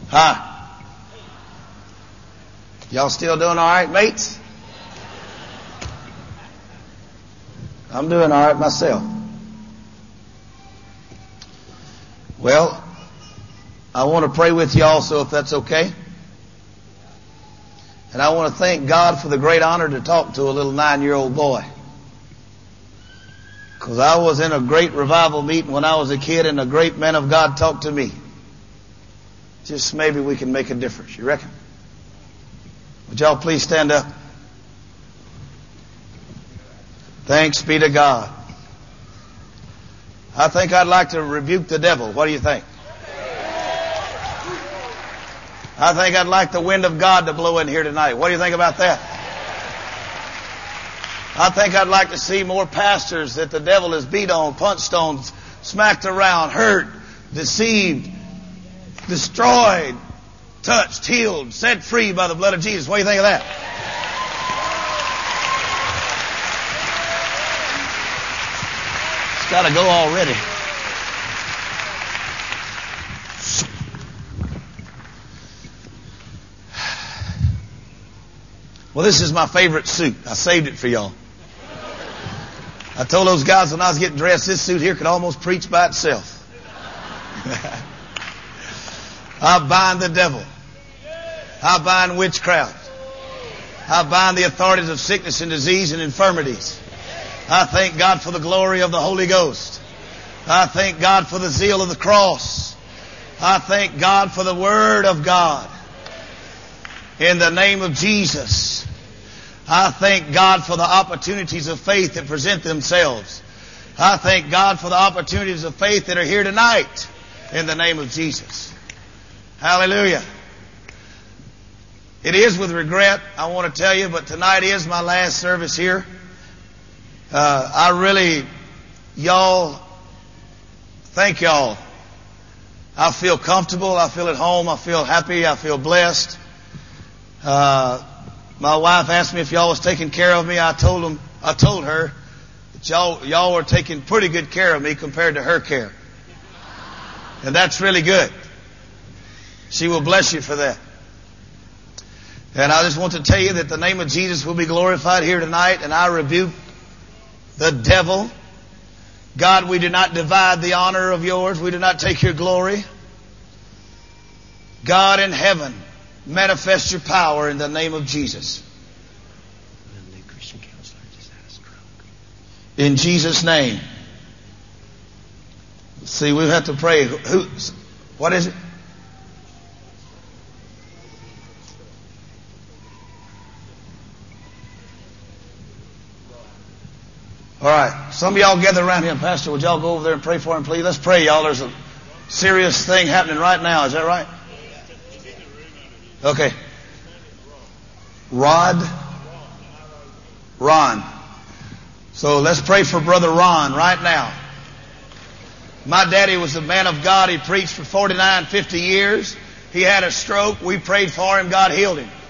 Hi. Y'all still doing all right, mates? I'm doing all right myself. Well, I want to pray with you also, if that's okay. And I want to thank God for the great honor to talk to a little 9-year-old boy. Because I was in a great revival meeting when I was a kid, and a great man of God talked to me. Just maybe we can make a difference. You reckon? Would y'all please stand up? Thanks be to God. I think I'd like to rebuke the devil. What do you think? I think I'd like the wind of God to blow in here tonight. What do you think about that? I think I'd like to see more pastors that the devil has beat on, punched on, smacked around, hurt, deceived, destroyed, touched, healed, set free by the blood of Jesus. What do you think of that? It's got to go already. Well, this is my favorite suit. I saved it for y'all. I told those guys when I was getting dressed, this suit here could almost preach by itself. I bind the devil. I bind witchcraft. I bind the authorities of sickness and disease and infirmities. I thank God for the glory of the Holy Ghost. I thank God for the zeal of the cross. I thank God for the Word of God. In the name of Jesus. I thank God for the opportunities of faith that present themselves. I thank God for the opportunities of faith that are here tonight. In the name of Jesus. Hallelujah. It is with regret, I want to tell you, but tonight is my last service here. Thank y'all. I feel comfortable. I feel at home. I feel happy. I feel blessed. My wife asked me if y'all was taking care of me. I told her that y'all were taking pretty good care of me compared to her care. And that's really good. She will bless you for that. And I just want to tell you that the name of Jesus will be glorified here tonight, and I rebuke the devil. God, we do not divide the honor of yours. We do not take your glory. God in heaven, manifest your power in the name of Jesus. In Jesus' name. See, we have to pray. What is it? All right. Some of y'all gather around him. Pastor, would y'all go over there and pray for him, please? Let's pray, y'all. There's a serious thing happening right now. Is that right? Okay. Ron. So let's pray for Brother Ron right now. My daddy was a man of God. He preached for 49, 50 years. He had a stroke. We prayed for him. God healed him.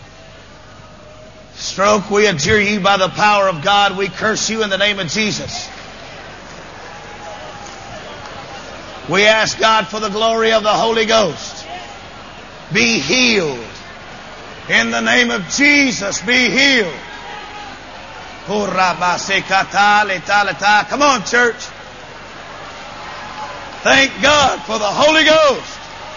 Stroke, we adjure you by the power of God. We curse you in the name of Jesus. We ask God for the glory of the Holy Ghost. Be healed. In the name of Jesus, be healed. Come on, church. Thank God for the Holy Ghost.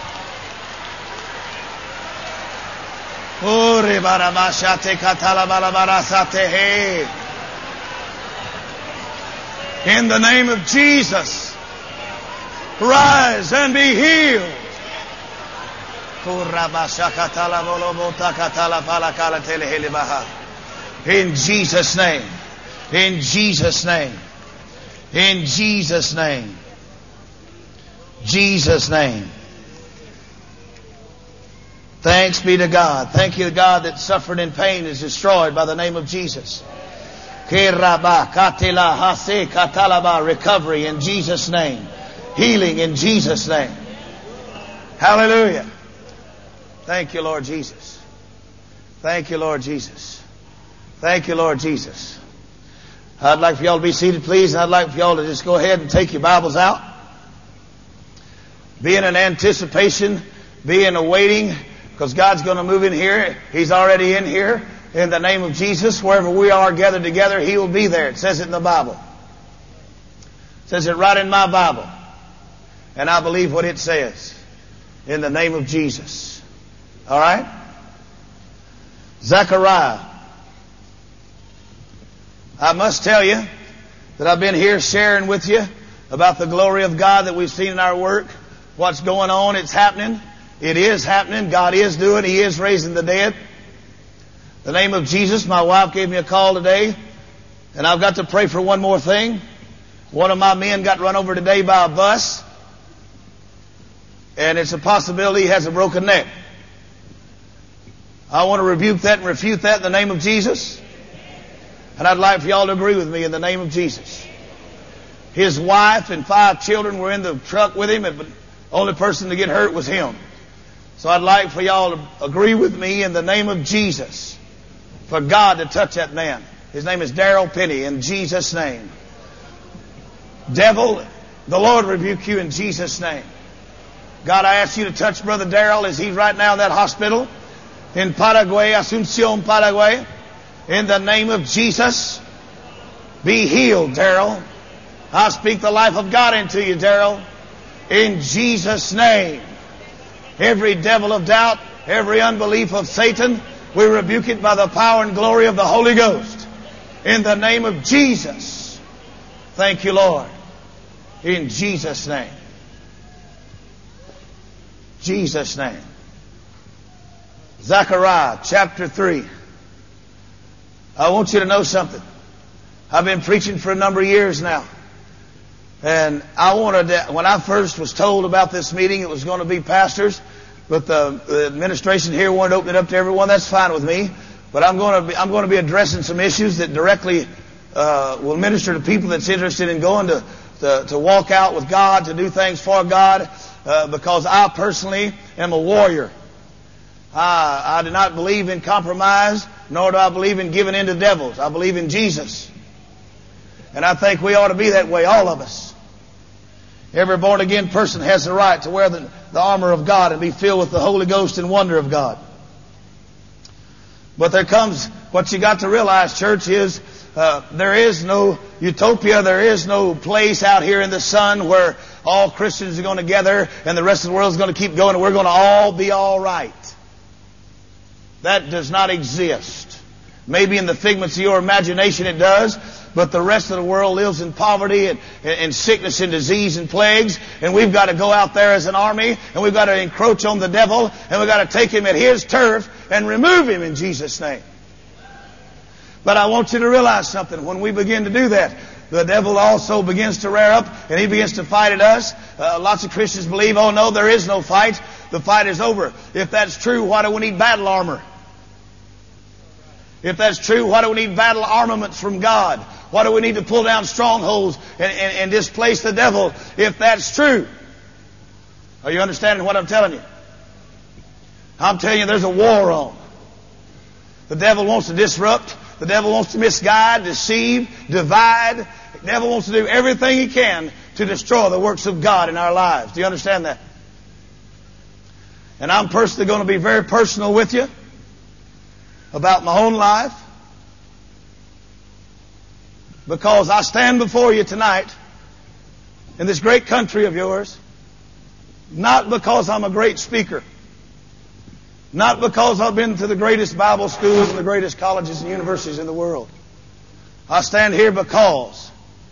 In the name of Jesus, rise and be healed. In Jesus' name. In Jesus' name. In Jesus' name. Jesus' name. Thanks be to God. Thank you, God, that suffering and pain is destroyed by the name of Jesus. Recovery in Jesus' name. Healing in Jesus' name. Hallelujah. Thank you, Lord Jesus. Thank you, Lord Jesus. Thank you, Lord Jesus. I'd like for y'all to be seated, please, and I'd like for y'all to just go ahead and take your Bibles out. Be in an anticipation be in a waiting, because God's going to move in here. He's already in here. In the name of Jesus, wherever we are gathered together, He will be there. It says it in the Bible. It says it right in my Bible. And I believe what it says. In the name of Jesus. All right? Zechariah. I must tell you that I've been here sharing with you about the glory of God that we've seen in our work. What's going on, it's happening. It is happening. God is doing. He is raising the dead. In the name of Jesus, my wife gave me a call today, and I've got to pray for one more thing. One of my men got run over today by a bus, and it's a possibility he has a broken neck. I want to rebuke that and refute that in the name of Jesus. And I'd like for y'all to agree with me in the name of Jesus. His wife and 5 children were in the truck with him, but the only person to get hurt was him. So I'd like for y'all to agree with me in the name of Jesus for God to touch that man. His name is Darrell Penny, in Jesus' name. Devil, the Lord rebuke you in Jesus' name. God, I ask you to touch Brother Darrell as he's right now in that hospital in Paraguay, Asunción, Paraguay. In the name of Jesus, be healed, Darrell. I speak the life of God into you, Darrell. In Jesus' name. Every devil of doubt, every unbelief of Satan, we rebuke it by the power and glory of the Holy Ghost. In the name of Jesus. Thank you, Lord. In Jesus' name. Jesus' name. Zechariah chapter 3. I want you to know something. I've been preaching for a number of years now. And I wanted to, when I first was told about this meeting, it was going to be pastors. But the administration here wanted to open it up to everyone. That's fine with me. But I'm going to be addressing some issues that directly will minister to people that's interested in going to walk out with God, to do things for God. Because I personally am a warrior. I do not believe in compromise, nor do I believe in giving in to devils. I believe in Jesus. And I think we ought to be that way, all of us. Every born-again person has the right to wear the armor of God and be filled with the Holy Ghost and wonder of God. But there comes, what you got to realize, church, is there is no utopia, there is no place out here in the sun where all Christians are going to gather and the rest of the world is going to keep going and we're going to all be all right. That does not exist. Maybe in the figments of your imagination it does, but the rest of the world lives in poverty and sickness and disease and plagues, and we've got to go out there as an army, and we've got to encroach on the devil, and we've got to take him at his turf and remove him in Jesus' name. But I want you to realize something. When we begin to do that, the devil also begins to rear up, and he begins to fight at us. Lots of Christians believe, oh no, there is no fight. The fight is over. If that's true, why do we need battle armor? If that's true, why do we need battle armaments from God? Why do we need to pull down strongholds and displace the devil if that's true? Are you understanding what I'm telling you? I'm telling you there's a war on. The devil wants to disrupt. The devil wants to misguide, deceive, divide. The devil wants to do everything he can to destroy the works of God in our lives. Do you understand that? And I'm personally going to be very personal with you about my own life, because I stand before you tonight in this great country of yours, not because I'm a great speaker, not because I've been to the greatest Bible schools and the greatest colleges and universities in the world. I stand here because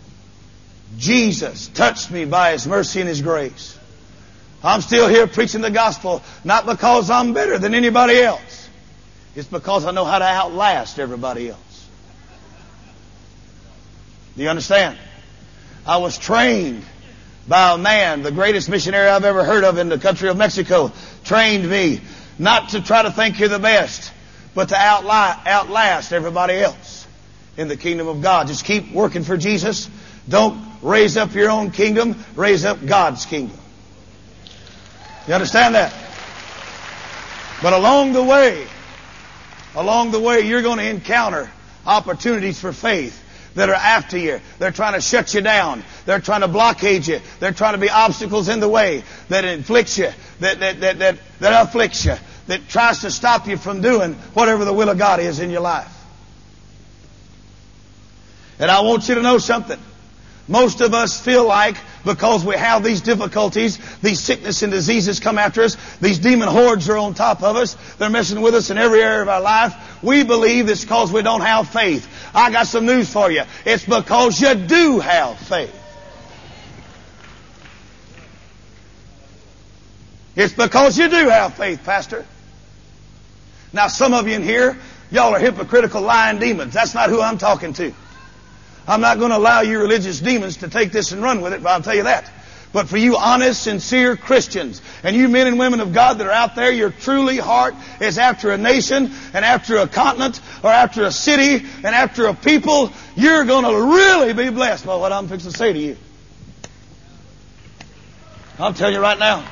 Jesus touched me by His mercy and His grace. I'm still here preaching the gospel, not because I'm better than anybody else. It's because I know how to outlast everybody else. Do you understand? I was trained by a man, the greatest missionary I've ever heard of in the country of Mexico, trained me not to try to think you're the best, but to outlast everybody else in the kingdom of God. Just keep working for Jesus. Don't raise up your own kingdom. Raise up God's kingdom. You understand that? But along the way, you're going to encounter opportunities for faith. that are after you. They're trying to shut you down. They're trying to blockade you. They're trying to be obstacles in the way that inflicts you, that afflicts you, that tries to stop you from doing whatever the will of God is in your life. And I want you to know something. Most of us feel like because we have these difficulties, these sickness and diseases come after us, these demon hordes are on top of us, they're messing with us in every area of our life, we believe it's because we don't have faith. I got some news for you. It's because you do have faith. It's because you do have faith, Pastor. Now, some of you in here, y'all are hypocritical, lying demons. That's not who I'm talking to. I'm not going to allow you religious demons to take this and run with it, but I'll tell you that. But for you honest, sincere Christians, and you men and women of God that are out there, your truly heart is after a nation, and after a continent, or after a city, and after a people, you're going to really be blessed by what I'm fixing to say to you. I'll tell you right now.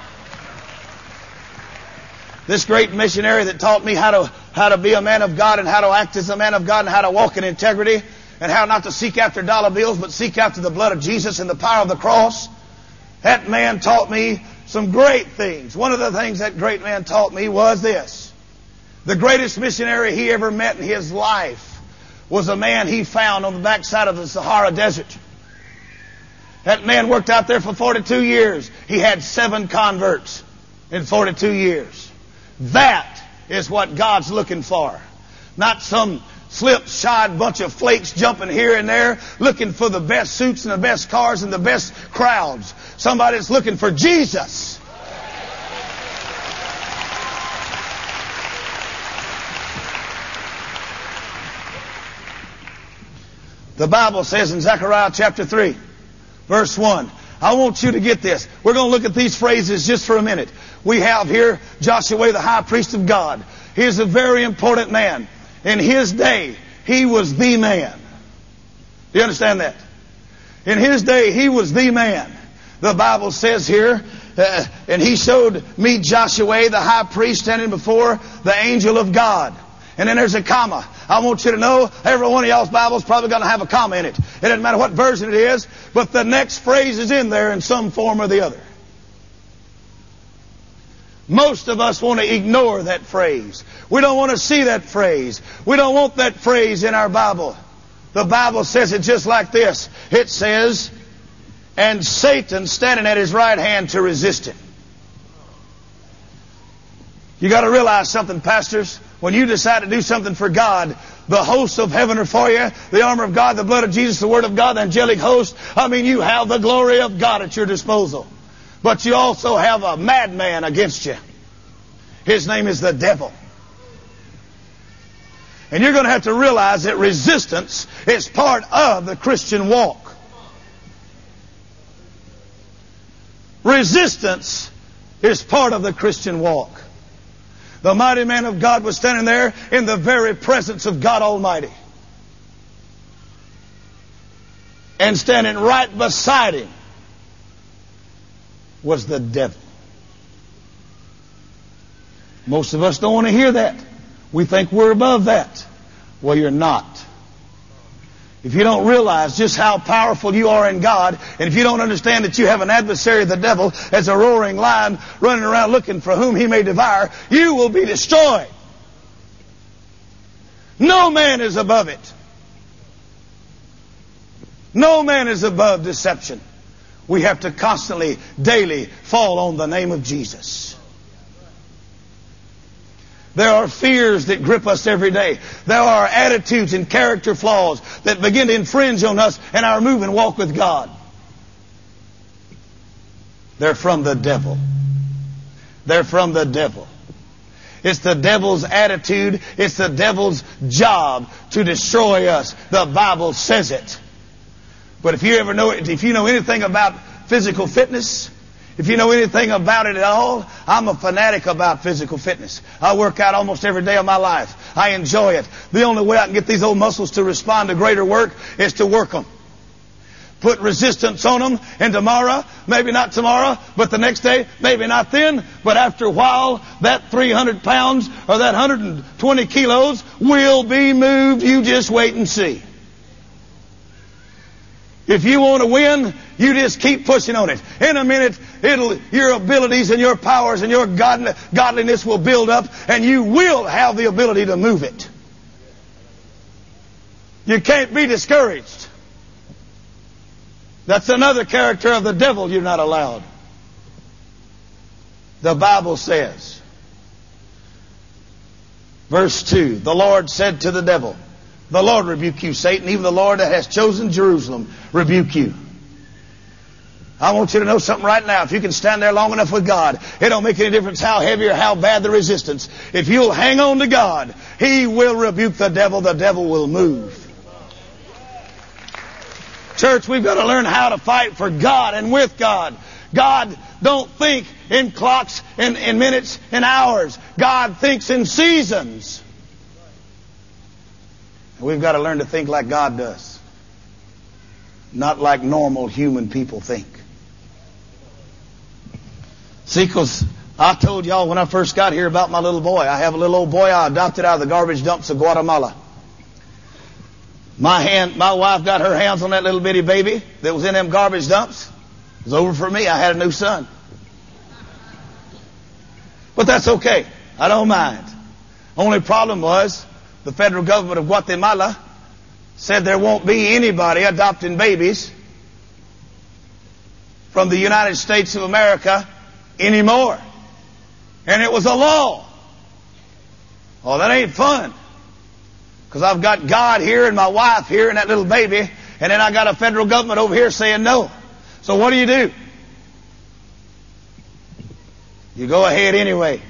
This great missionary that taught me how to be a man of God and how to act as a man of God and how to walk in integrity and how not to seek after dollar bills but seek after the blood of Jesus and the power of the cross. That man taught me some great things. One of the things that great man taught me was this. The greatest missionary he ever met in his life was a man he found on the backside of the Sahara Desert. That man worked out there for 42 years. He had 7 converts in 42 years. That is what God's looking for. Not some slip-shod bunch of flakes jumping here and there, looking for the best suits and the best cars and the best crowds. Somebody's looking for Jesus. The Bible says in Zechariah chapter 3, verse 1, I want you to get this. We're going to look at these phrases just for a minute. We have here Joshua, the high priest of God. He's a very important man. In his day, he was the man. Do you understand that? In his day, he was the man. The Bible says here, and he showed me Joshua, the high priest, standing before the angel of God. And then there's a comma. I want you to know every one of y'all's Bible's probably going to have a comma in it. It doesn't matter what version it is, but the next phrase is in there in some form or the other. Most of us want to ignore that phrase. We don't want to see that phrase. We don't want that phrase in our Bible. The Bible says it just like this. It says, and Satan standing at his right hand to resist him. You got to realize something, pastors. When you decide to do something for God, the hosts of heaven are for you. The armor of God, the blood of Jesus, the word of God, the angelic host. I mean, you have the glory of God at your disposal. But you also have a madman against you. His name is the devil. And you're going to have to realize that resistance is part of the Christian walk. Resistance is part of the Christian walk. The mighty man of God was standing there in the very presence of God Almighty. And standing right beside him was the devil. Most of us don't want to hear that. We think we're above that. Well, you're not. If you don't realize just how powerful you are in God, and if you don't understand that you have an adversary, the devil, as a roaring lion running around looking for whom he may devour, you will be destroyed. No man is above it. No man is above deception. We have to constantly, daily fall on the name of Jesus. There are fears that grip us every day. There are attitudes and character flaws that begin to infringe on us in our move and walk with God. They're from the devil. They're from the devil. It's the devil's attitude. It's the devil's job to destroy us. The Bible says it. But if you know anything about physical fitness, if you know anything about it at all, I'm a fanatic about physical fitness. I work out almost every day of my life. I enjoy it. The only way I can get these old muscles to respond to greater work is to work them. Put resistance on them, and tomorrow, maybe not tomorrow, but the next day, maybe not then, but after a while, that 300 pounds or that 120 kilos will be moved. You just wait and see. If you want to win, you just keep pushing on it. In a minute, your abilities and your powers and your godliness will build up, and you will have the ability to move it. You can't be discouraged. That's another character of the devil you're not allowed. The Bible says, verse 2, the Lord said to the devil, the Lord rebuke you, Satan, even the Lord that has chosen Jerusalem rebuke you. I want you to know something right now. If you can stand there long enough with God, it don't make any difference how heavy or how bad the resistance. If you'll hang on to God, He will rebuke the devil will move. Church, we've got to learn how to fight for God and with God. God don't think in clocks, in minutes, in hours. God thinks in seasons. We've got to learn to think like God does. Not like normal human people think. See, because I told y'all when I first got here about my little boy. I have a little old boy I adopted out of the garbage dumps of Guatemala. My wife got her hands on that little bitty baby that was in them garbage dumps. It was over for me. I had a new son. But that's okay. I don't mind. Only problem was the federal government of Guatemala said there won't be anybody adopting babies from the United States of America anymore. And it was a law. Oh, that ain't fun. Because I've got God here and my wife here and that little baby, and then I got a federal government over here saying no. So what do? You go ahead anyway.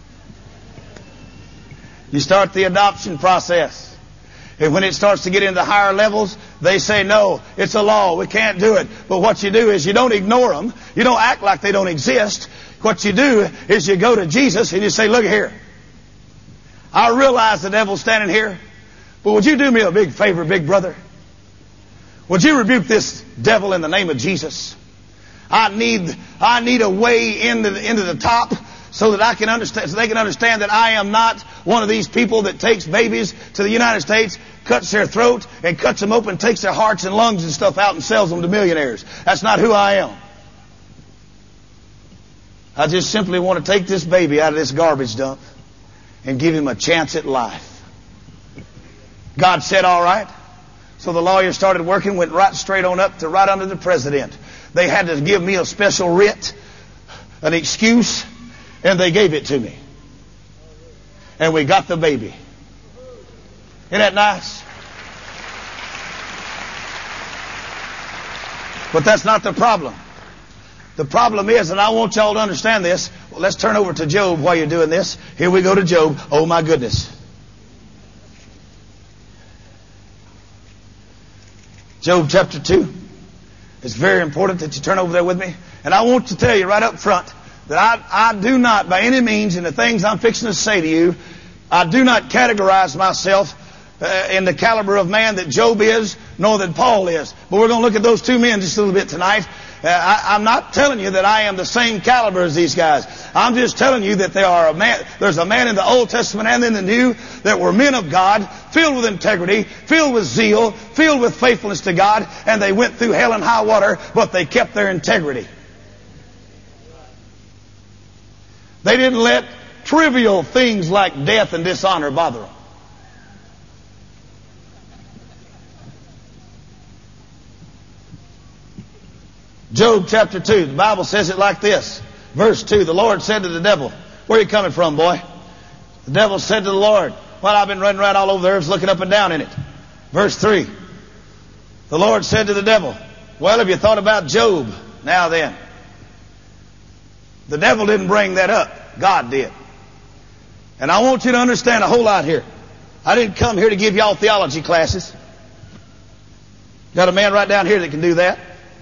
You start the adoption process. And when it starts to get into higher levels, they say, no, it's a law. We can't do it. But what you do is you don't ignore them. You don't act like they don't exist. What you do is you go to Jesus and you say, look here. I realize the devil's standing here. But would you do me a big favor, big brother? Would you rebuke this devil in the name of Jesus? I need a way into the top so that I can understand, so they can understand that I am not one of these people that takes babies to the United States, cuts their throat and cuts them open, takes their hearts and lungs and stuff out and sells them to millionaires. That's not who I am. I just simply want to take this baby out of this garbage dump and give him a chance at life. God said, all right. So the lawyer started working, went right straight on up to right under the president. They had to give me a special writ, an excuse, and they gave it to me. And we got the baby. Isn't that nice? But that's not the problem. The problem is, and I want y'all to understand this. Well, let's turn over to Job while you're doing this. Here we go to Job. Oh my goodness. Job chapter 2. It's very important that you turn over there with me. And I want to tell you right up front that I do not, by any means, in the things I'm fixing to say to you, I do not categorize myself in the caliber of man that Job is, nor that Paul is. But we're going to look at those two men just a little bit tonight. I'm not telling you that I am the same caliber as these guys. I'm just telling you that there's a man in the Old Testament and in the New that were men of God, filled with integrity, filled with zeal, filled with faithfulness to God, and they went through hell and high water, but they kept their integrity. They didn't let trivial things like death and dishonor bother them. Job chapter 2, the Bible says it like this. Verse 2, the Lord said to the devil, where are you coming from, boy? The devil said to the Lord, well, I've been running around all over the earth looking up and down in it. Verse 3, the Lord said to the devil, well, have you thought about Job? Now then. The devil didn't bring that up. God did. And I want you to understand a whole lot here. I didn't come here to give y'all theology classes. Got a man right down here that can do that.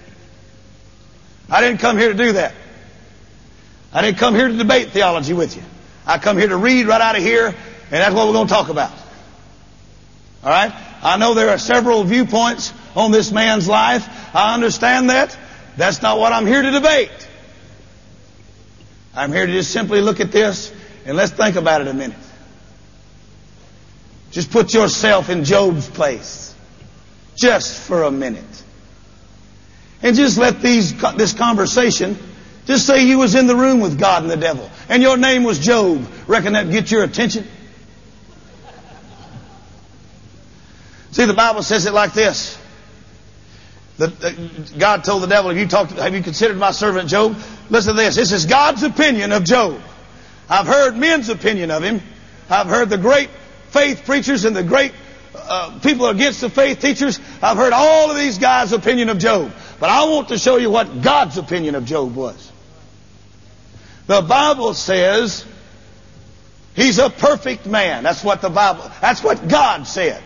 I didn't come here to do that. I didn't come here to debate theology with you. I come here to read right out of here, and that's what we're going to talk about. All right? I know there are several viewpoints on this man's life. I understand that. That's not what I'm here to debate. I'm here to just simply look at this, and let's think about it a minute. Just put yourself in Job's place. Just for a minute. and just let this conversation, just say you was in the room with God and the devil, and your name was Job. Reckon that'd get your attention? See, the Bible says it like this. God told the devil, have you considered my servant Job? Listen to this. This is God's opinion of Job. I've heard men's opinion of him. I've heard the great faith preachers and the great people against the faith teachers. I've heard all of these guys' opinion of Job. But I want to show you what God's opinion of Job was. The Bible says he's a perfect man. That's what God said.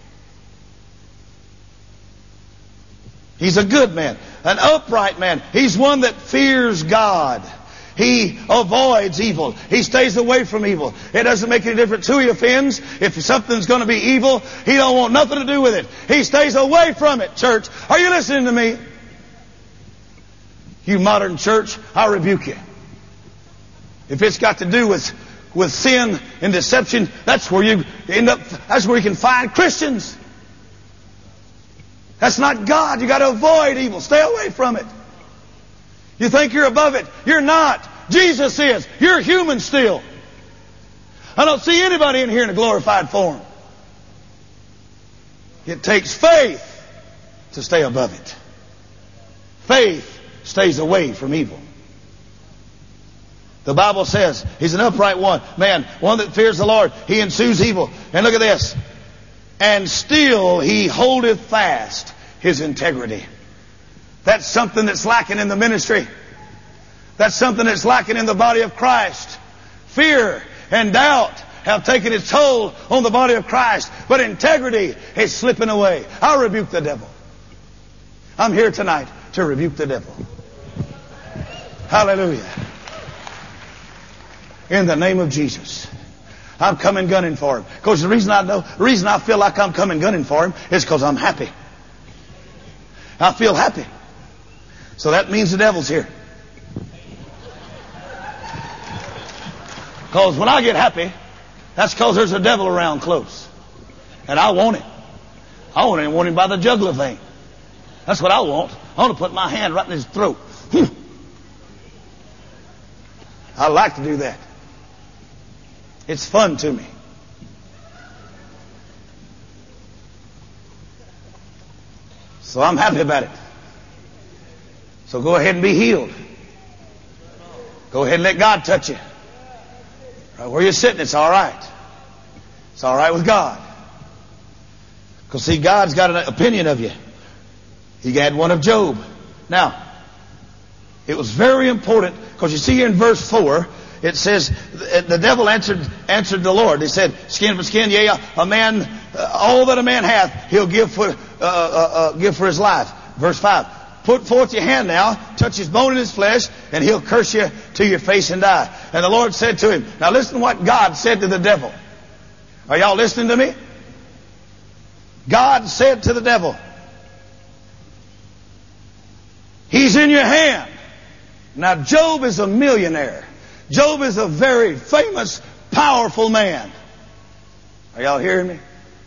He's a good man, an upright man. He's one that fears God. He avoids evil. He stays away from evil. It doesn't make any difference who he offends. If something's going to be evil, he don't want nothing to do with it. He stays away from it, church. Are you listening to me? You modern church, I rebuke you. If it's got to do with sin and deception, that's where you can find Christians. That's not God. You got to avoid evil. Stay away from it. You think you're above it. You're not. Jesus is. You're human still. I don't see anybody in here in a glorified form. It takes faith to stay above it. Faith stays away from evil. The Bible says he's an upright man, one that fears the Lord. He ensues evil. And look at this. And still he holdeth fast his integrity. That's something that's lacking in the ministry. That's something that's lacking in the body of Christ. Fear and doubt have taken its toll on the body of Christ. But integrity is slipping away. I rebuke the devil. I'm here tonight to rebuke the devil. Hallelujah. In the name of Jesus. I'm coming gunning for him. Because the reason I feel like I'm coming gunning for him is because I'm happy. I feel happy. So that means the devil's here. Because when I get happy, that's because there's a devil around close. And I want him. I want him by the jugular vein. That's what I want. I want to put my hand right in his throat. I like to do that. It's fun to me. So I'm happy about it. So go ahead and be healed. Go ahead and let God touch you. Right where you're sitting, it's all right. It's all right with God. Because see, God's got an opinion of you. He had one of Job. Now, it was very important, because you see here in verse 4, it says, the devil answered the Lord. He said, skin for skin, yea, a man, all that a man hath, he'll give for his life. Verse 5, put forth your hand now, touch his bone and his flesh, and he'll curse you to your face and die. And the Lord said to him, now listen to what God said to the devil. Are y'all listening to me? God said to the devil, he's in your hand. Now Job is a millionaire. Job is a very famous, powerful man. Are y'all hearing me?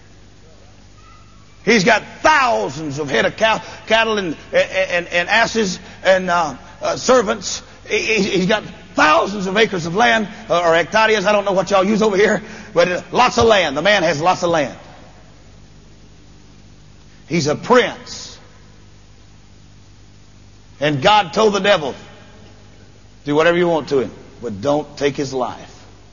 He's got thousands of head of cattle and asses and servants. He's got thousands of acres of land, or hectares. I don't know what y'all use over here, but lots of land. The man has lots of land. He's a prince. And God told the devil, do whatever you want to him, but don't take his life.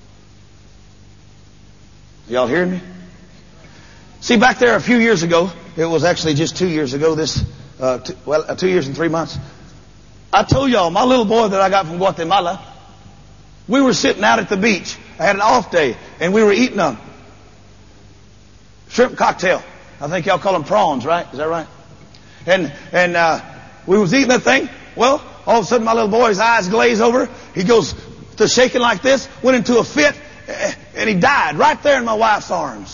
Y'all hearing me? See, back there a few years ago, it was actually just 2 years ago, 2 years and 3 months, I told y'all, my little boy that I got from Guatemala, we were sitting out at the beach. I had an off day, and we were eating a shrimp cocktail. I think y'all call them prawns, right? Is that right? And we was eating that thing. Well, all of a sudden my little boy's eyes glaze over. He goes to shaking like this, went into a fit, and he died right there in my wife's arms.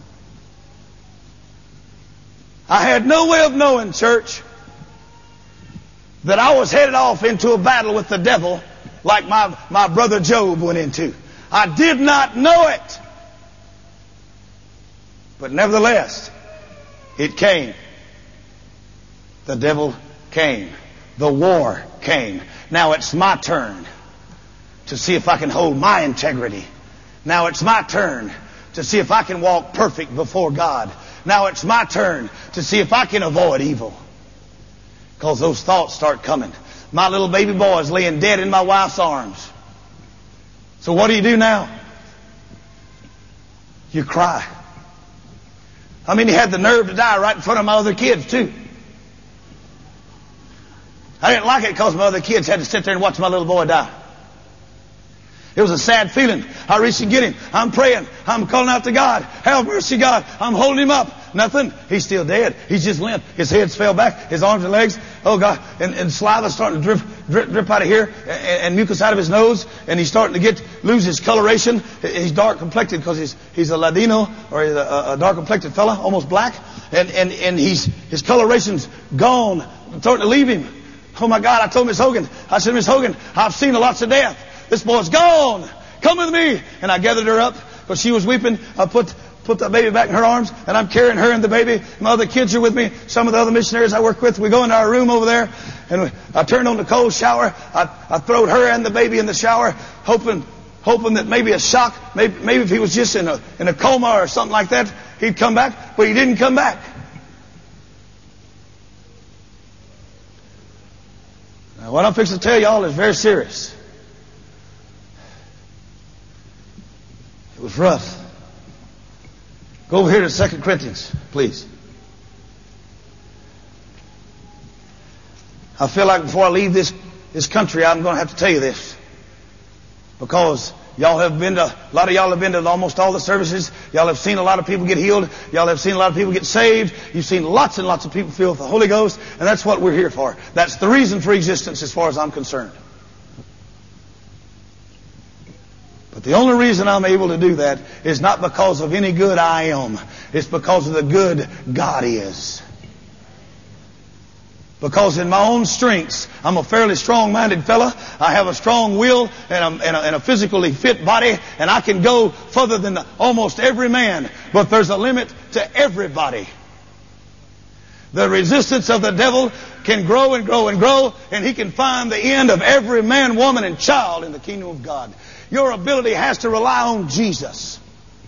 I had no way of knowing, church, that I was headed off into a battle with the devil like my brother Job went into. I did not know it. But nevertheless, it came. The devil came. The war came. Now it's my turn to see if I can hold my integrity. Now it's my turn to see if I can walk perfect before God. Now it's my turn to see if I can avoid evil. Because those thoughts start coming. My little baby boy is laying dead in my wife's arms. So what do now? You cry. I mean, he had the nerve to die right in front of my other kids, too. I didn't like it because my other kids had to sit there and watch my little boy die. It was a sad feeling. I reached to get him. I'm praying. I'm calling out to God. Have mercy, God. I'm holding him up. Nothing. He's still dead. He's just limp. His head's fell back. His arms and legs. Oh, God. And saliva's starting to drip out of here. And mucus out of his nose. And he's starting to lose his coloration. He's dark complected because he's a Ladino, or he's a dark complected fella, almost black. And his coloration's gone. I'm starting to leave him. Oh, my God. I told Miss Hogan. I said, Miss Hogan, I've seen lots of death. This boy's gone. Come with me. And I gathered her up because she was weeping. I put the baby back in her arms, and I'm carrying her and the baby. My other kids are with me. Some of the other missionaries I work with. We go into our room over there, and I turned on the cold shower. I throwed her and the baby in the shower, hoping that maybe a shock, maybe if he was just in a coma or something like that, he'd come back. But he didn't come back. Now, what I'm fixing to tell y'all is very serious. It was rough. Go over here to 2 Corinthians, please. I feel like before I leave this country, I'm going to have to tell you this. Because a lot of y'all have been to almost all the services. Y'all have seen a lot of people get healed. Y'all have seen a lot of people get saved. You've seen lots and lots of people filled with the Holy Ghost. And that's what we're here for. That's the reason for existence as far as I'm concerned. But the only reason I'm able to do that is not because of any good I am. It's because of the good God is. Because in my own strengths, I'm a fairly strong-minded fella. I have a strong will and a physically fit body, and I can go further than almost every man. But there's a limit to everybody. The resistance of the devil can grow and grow and grow, and he can find the end of every man, woman, and child in the kingdom of God. Your ability has to rely on Jesus.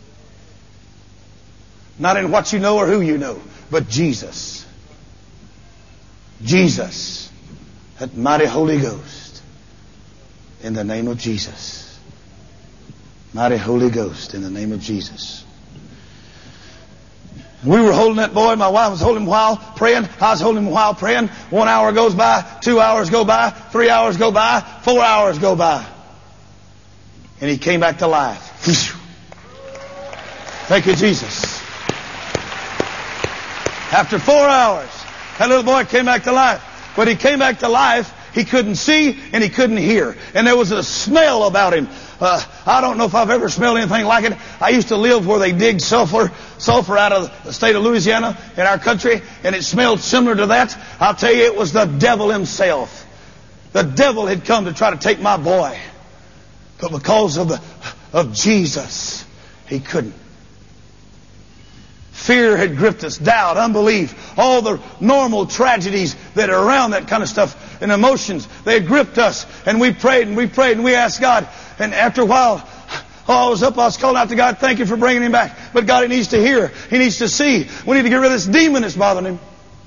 Not in what you know or who you know, but Jesus. Jesus. That mighty Holy Ghost. In the name of Jesus. Mighty Holy Ghost in the name of Jesus. We were holding that boy. My wife was holding him while praying. I was holding him while praying. 1 hour goes by. 2 hours go by. 3 hours go by. 4 hours go by. And he came back to life. Thank you, Jesus. After 4 hours, that little boy came back to life. When he came back to life, he couldn't see and he couldn't hear. And there was a smell about him. I don't know if I've ever smelled anything like it. I used to live where they dig sulfur out of the state of Louisiana in our country, and it smelled similar to that. I'll tell you, it was the devil himself. The devil had come to try to take my boy. But because of Jesus, he couldn't. Fear had gripped us, doubt, unbelief, all the normal tragedies that are around that kind of stuff, and emotions, they had gripped us. And we prayed and we prayed and we asked God. And after a while, I was calling out to God, thank you for bringing him back. But God, he needs to hear. He needs to see. We need to get rid of this demon that's bothering him.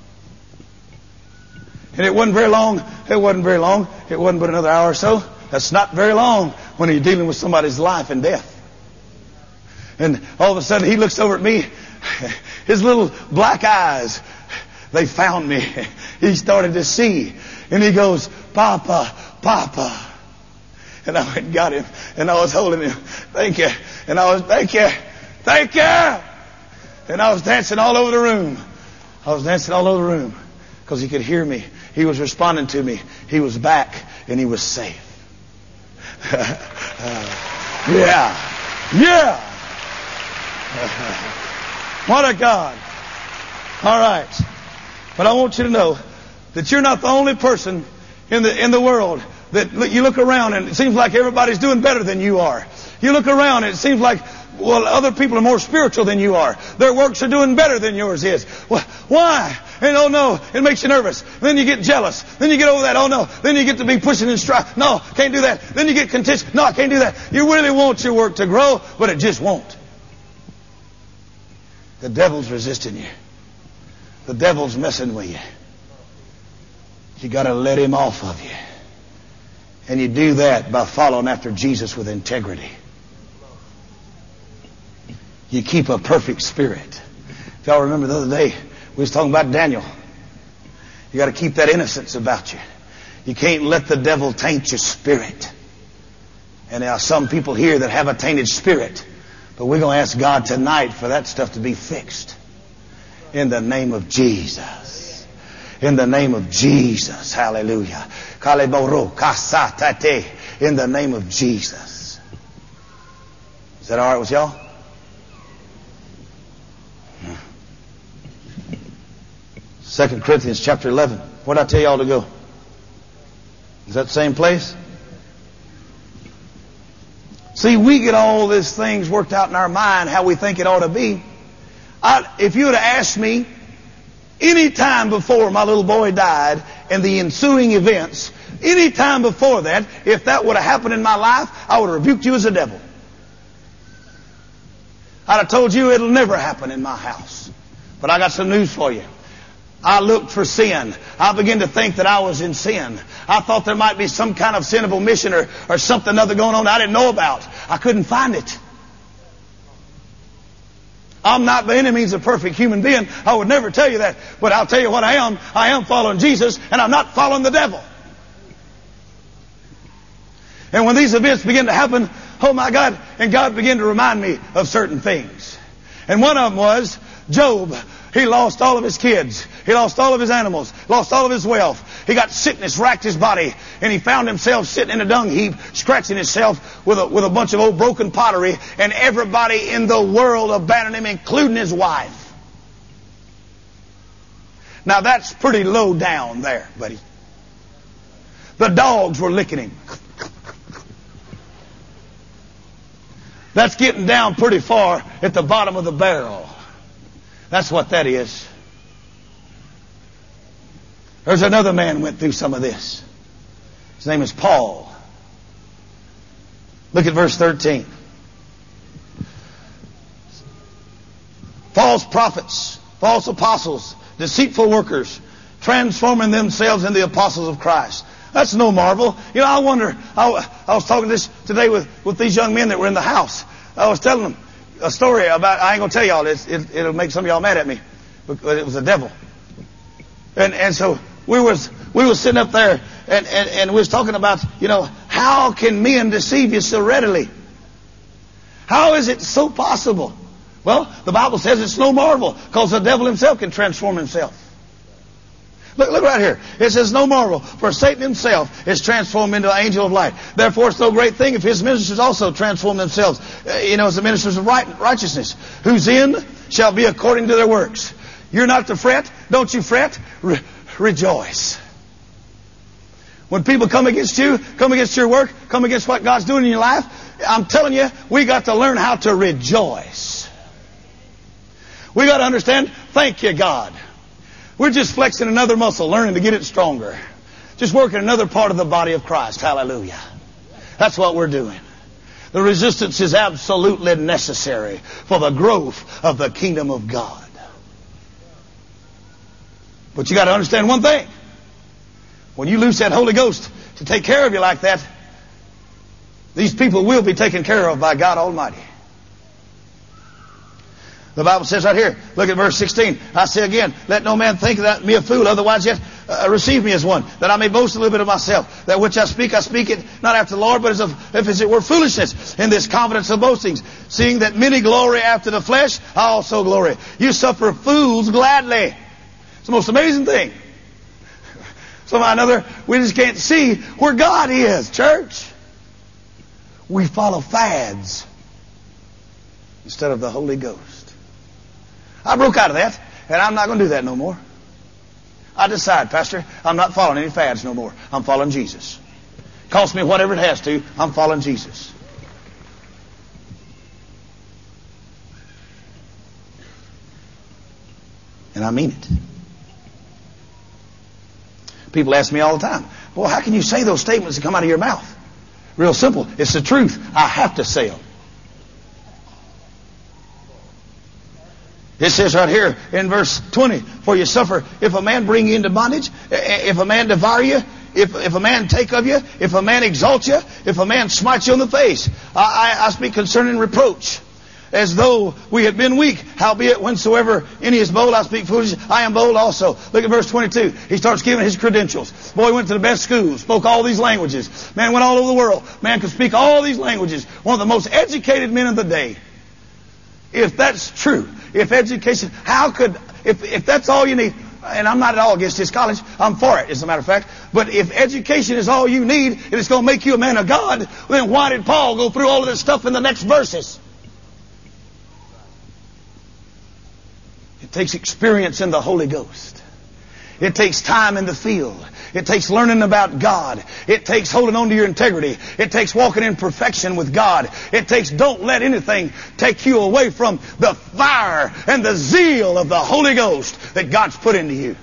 And it wasn't very long. It wasn't but another hour or so. That's not very long when you're dealing with somebody's life and death. And all of a sudden he looks over at me. His little black eyes, they found me. He started to see. And he goes, Papa, Papa. And I went and got him. And I was holding him. Thank you. And I was, thank you. Thank you. And I was dancing all over the room. Because he could hear me. He was responding to me. He was back and he was safe. Yeah. What a God. All right. But I want you to know that you're not the only person in the world that you look around and it seems like everybody's doing better than you are. You look around and it seems like, well, other people are more spiritual than you are. Their works are doing better than yours is. Well, why? And oh no, it makes you nervous. Then you get jealous. Then you get over that. Oh no. Then you get to be pushing and strive. No, can't do that. Then you get contentious. No, I can't do that. You really want your work to grow, but it just won't. The devil's resisting you. The devil's messing with you. You got to let him off of you. And you do that by following after Jesus with integrity. You keep a perfect spirit. If y'all remember the other day, we was talking about Daniel. You got to keep that innocence about you. You can't let the devil taint your spirit. And there are some people here that have a tainted spirit. But we're going to ask God tonight for that stuff to be fixed. In the name of Jesus. In the name of Jesus. Hallelujah. In the name of Jesus. Is that all right with y'all? 2 Corinthians chapter 11. Where did I tell y'all to go? Is that the same place? See, we get all these things worked out in our mind, how we think it ought to be. If you would have asked me any time before my little boy died and the ensuing events, any time before that, if that would have happened in my life, I would have rebuked you as a devil. I'd have told you it'll never happen in my house. But I got some news for you. I looked for sin. I began to think that I was in sin. I thought there might be some kind of sin of omission or something other going on I didn't know about. I couldn't find it. I'm not by any means a perfect human being. I would never tell you that. But I'll tell you what I am. I am following Jesus, and I'm not following the devil. And when these events begin to happen, oh my God, and God began to remind me of certain things. And one of them was Job. He lost all of his kids. He lost all of his animals. Lost all of his wealth. He got sickness, racked his body. And he found himself sitting in a dung heap, scratching himself with a bunch of old broken pottery. And everybody in the world abandoned him, including his wife. Now that's pretty low down there, buddy. The dogs were licking him. That's getting down pretty far at the bottom of the barrel. That's what that is. There's another man who went through some of this. His name is Paul. Look at verse 13. False prophets, false apostles, deceitful workers, transforming themselves into the apostles of Christ. That's no marvel. You know, I wonder, I was talking this today with these young men that were in the house. I was telling them a story about, I ain't going to tell y'all this, it'll make some of y'all mad at me, but it was the devil. And so we was sitting up there and we was talking about, you know, how can men deceive you so readily? How is it so possible? Well, the Bible says it's no marvel, because the devil himself can transform himself. Look right here. It says, no marvel, for Satan himself is transformed into an angel of light. Therefore, it's no great thing if his ministers also transform themselves, as the ministers of righteousness, whose end shall be according to their works. You're not to fret. Don't you fret. Rejoice. When people come against you, come against your work, come against what God's doing in your life, I'm telling you, we got to learn how to rejoice. We got to understand, thank you, God. We're just flexing another muscle, learning to get it stronger. Just working another part of the body of Christ. Hallelujah. That's what we're doing. The resistance is absolutely necessary for the growth of the kingdom of God. But you got to understand one thing. When you lose that Holy Ghost to take care of you like that, these people will be taken care of by God Almighty. The Bible says right here, look at verse 16. I say again, let no man think that me a fool, otherwise yet receive me as one, that I may boast a little bit of myself. That which I speak it not after the Lord, but as it were foolishness, in this confidence of boastings. Seeing that many glory after the flesh, I also glory. You suffer fools gladly. It's the most amazing thing. Somehow or another, we just can't see where God is, church. We follow fads instead of the Holy Ghost. I broke out of that, and I'm not going to do that no more. I decide, Pastor, I'm not following any fads no more. I'm following Jesus. Cost me whatever it has to. I'm following Jesus. And I mean it. People ask me all the time, well, how can you say those statements that come out of your mouth? Real simple. It's the truth. I have to say them. It says right here in verse 20, for you suffer if a man bring you into bondage, if a man devour you, if a man take of you, if a man exalt you, if a man smite you on the face. I speak concerning reproach, as though we had been weak. Howbeit, whensoever any is bold, I speak foolish. I am bold also. Look at verse 22. He starts giving his credentials. Boy, he went to the best schools, spoke all these languages. Man went all over the world. Man could speak all these languages. One of the most educated men of the day. If that's true, if education, if that's all you need, and I'm not at all against this college, I'm for it, as a matter of fact, but if education is all you need, and it's going to make you a man of God, then why did Paul go through all of this stuff in the next verses? It takes experience in the Holy Ghost. It takes time in the field. It takes learning about God. It takes holding on to your integrity. It takes walking in perfection with God. It takes don't let anything take you away from the fire and the zeal of the Holy Ghost that God's put into you.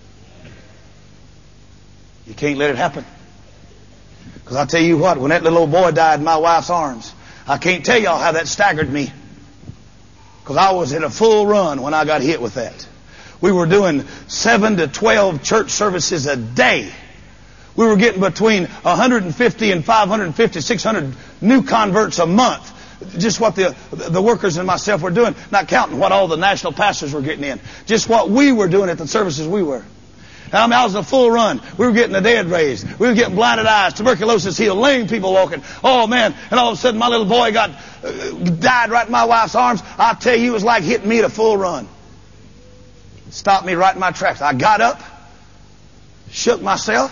You can't let it happen. Because I'll tell you what, when that little old boy died in my wife's arms, I can't tell y'all how that staggered me. Because I was in a full run when I got hit with that. We were doing 7 to 12 church services a day. We were getting between 150 and 550, 600 new converts a month. Just what the workers and myself were doing. Not counting what all the national pastors were getting in. Just what we were doing at the services we were. I mean, I was in a full run. We were getting the dead raised. We were getting blinded eyes, tuberculosis healed, lame people walking. Oh, man. And all of a sudden, my little boy died right in my wife's arms. I tell you, it was like hitting me at a full run. Stopped me right in my tracks. I got up, shook myself.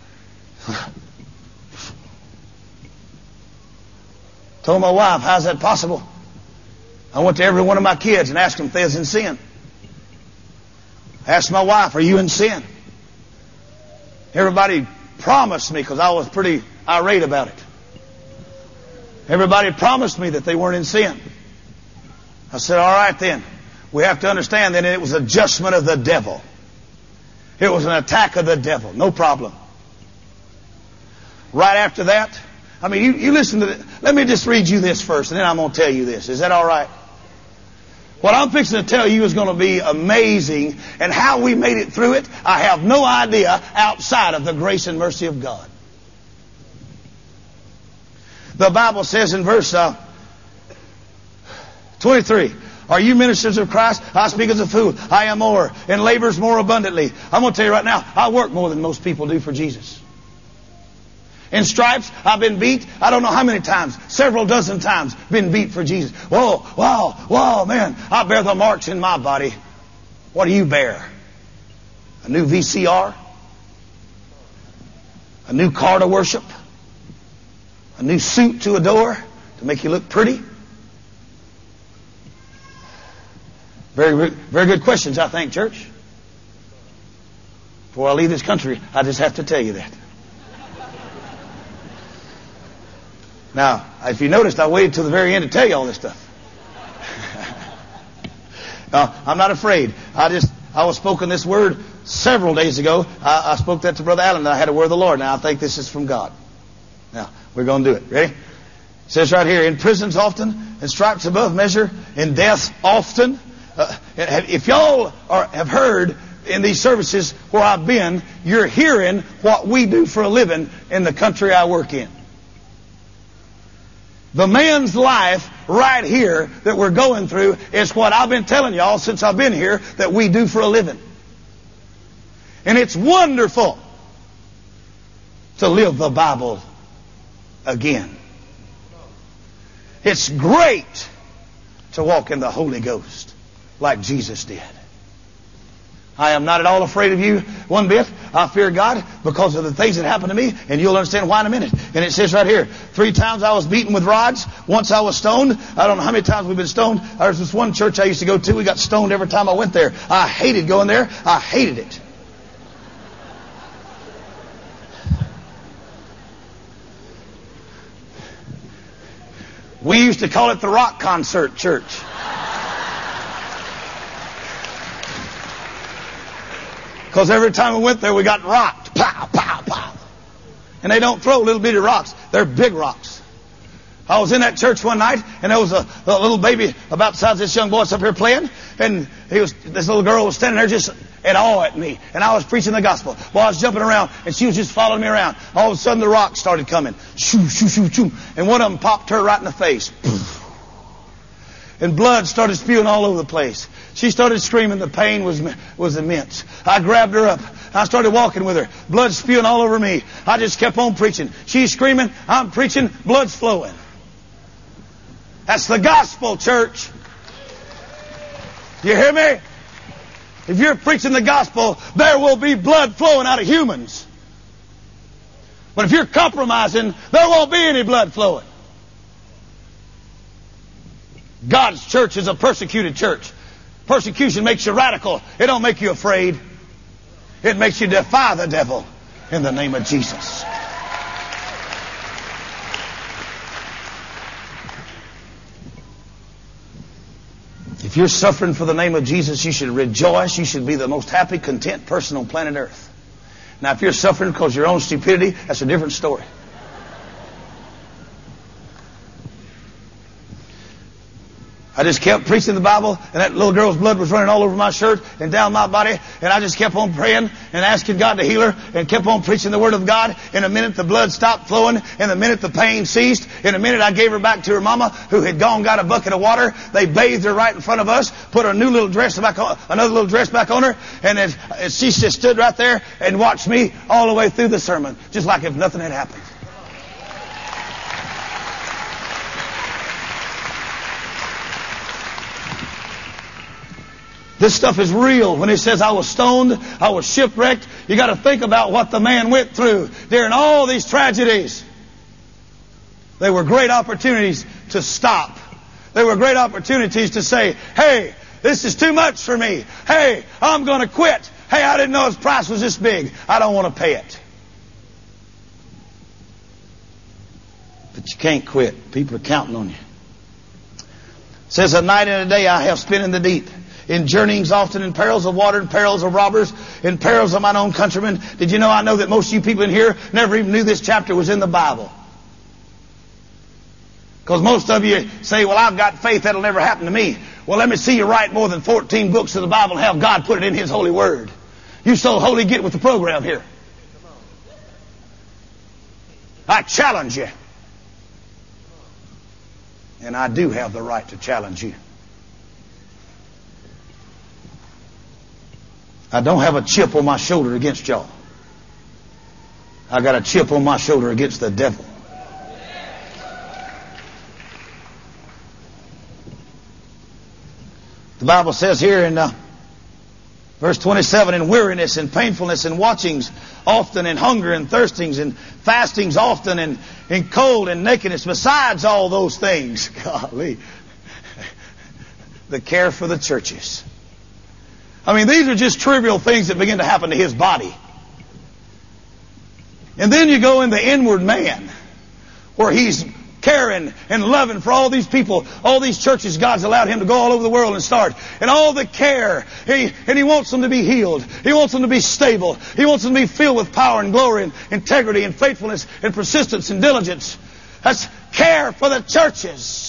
Told my wife, how's that possible? I went to every one of my kids and asked them if they was in sin. Asked my wife, are you in sin? Everybody promised me, because I was pretty irate about it. Everybody promised me that they weren't in sin. I said, all right then. We have to understand that it was a judgment of the devil. It was an attack of the devil. No problem. Right after that, I mean, you listen to it. Let me just read you this first, and then I'm going to tell you this. Is that all right? What I'm fixing to tell you is going to be amazing, and how we made it through it, I have no idea outside of the grace and mercy of God. The Bible says in verse 23, are you ministers of Christ? I speak as a fool. I am more, and labors more abundantly. I'm going to tell you right now, I work more than most people do for Jesus. In stripes, I've been beat. I don't know how many times. Several dozen times been beat for Jesus. Whoa, wow, man. I bear the marks in my body. What do you bear? A new VCR? A new car to worship? A new suit to adore to make you look pretty? Very, very good questions, I think, church. Before I leave this country, I just have to tell you that. Now, if you noticed, I waited till the very end to tell you all this stuff. No, I'm not afraid. I was spoken this word several days ago. I spoke that to Brother Allen, and I had a word of the Lord. Now, I think this is from God. Now, we're going to do it. Ready? It says right here, in prisons often, in stripes above measure, in death often. If y'all have heard in these services where I've been, you're hearing what we do for a living in the country I work in. The man's life right here that we're going through is what I've been telling y'all since I've been here that we do for a living. And it's wonderful to live the Bible again. It's great to walk in the Holy Ghost like Jesus did. I am not at all afraid of you one bit. I fear God because of the things that happened to me, and you'll understand why in a minute. And it says right here, 3 times I was beaten with rods. Once I was stoned. I don't know how many times we've been stoned. There's this one church I used to go to. We got stoned every time I went there. I hated going there. I hated it. We used to call it the rock concert church. Because every time we went there, we got rocked. Pow, pow, pow. And they don't throw little bitty rocks. They're big rocks. I was in that church one night, and there was a little baby about the size of this young boy up here playing, and this little girl was standing there just at awe at me, and I was preaching the gospel. Well, I was jumping around, and she was just following me around. All of a sudden, the rocks started coming. Shoo, shoo, shoo, shoo. And one of them popped her right in the face. And blood started spewing all over the place. She started screaming. The pain was immense. I grabbed her up. I started walking with her. Blood spewing all over me. I just kept on preaching. She's screaming. I'm preaching. Blood's flowing. That's the gospel, church. You hear me? If you're preaching the gospel, there will be blood flowing out of humans. But if you're compromising, there won't be any blood flowing. God's church is a persecuted church. Persecution makes you radical. It don't make you afraid. It makes you defy the devil in the name of Jesus. If you're suffering for the name of Jesus, you should rejoice. You should be the most happy, content person on planet Earth. Now, if you're suffering because of your own stupidity, that's a different story. I just kept preaching the Bible, and that little girl's blood was running all over my shirt and down my body, and I just kept on praying and asking God to heal her, and kept on preaching the Word of God. In a minute, the blood stopped flowing. In a minute, the pain ceased. In a minute, I gave her back to her mama, who had gone got a bucket of water. They bathed her right in front of us, put her new little dress back on, another little dress back on her, and she just stood right there and watched me all the way through the sermon, just like if nothing had happened. This stuff is real. When it says I was stoned, I was shipwrecked, you got to think about what the man went through during all these tragedies. They were great opportunities to stop. They were great opportunities to say, hey, this is too much for me. Hey, I'm going to quit. Hey, I didn't know his price was this big. I don't want to pay it. But you can't quit. People are counting on you. It says, a night and a day I have spent in the deep, in journeyings often, in perils of water, in perils of robbers, in perils of mine own countrymen. Did you know I know that most of you people in here never even knew this chapter was in the Bible? Because most of you say, well, I've got faith that'll never happen to me. Well, let me see you write more than 14 books of the Bible and have God put it in His holy word. You so holy, get with the program here. I challenge you. And I do have the right to challenge you. I don't have a chip on my shoulder against y'all. I got a chip on my shoulder against the devil. The Bible says here in verse 27, in weariness and painfulness and watchings often, and hunger and thirstings and fastings often, and in cold and nakedness, besides all those things. Golly. The care for the churches. I mean, these are just trivial things that begin to happen to his body. And then you go in the inward man, where he's caring and loving for all these people, all these churches. God's allowed him to go all over the world and start. And all the care. And he wants them to be healed. He wants them to be stable. He wants them to be filled with power and glory and integrity and faithfulness and persistence and diligence. That's care for the churches.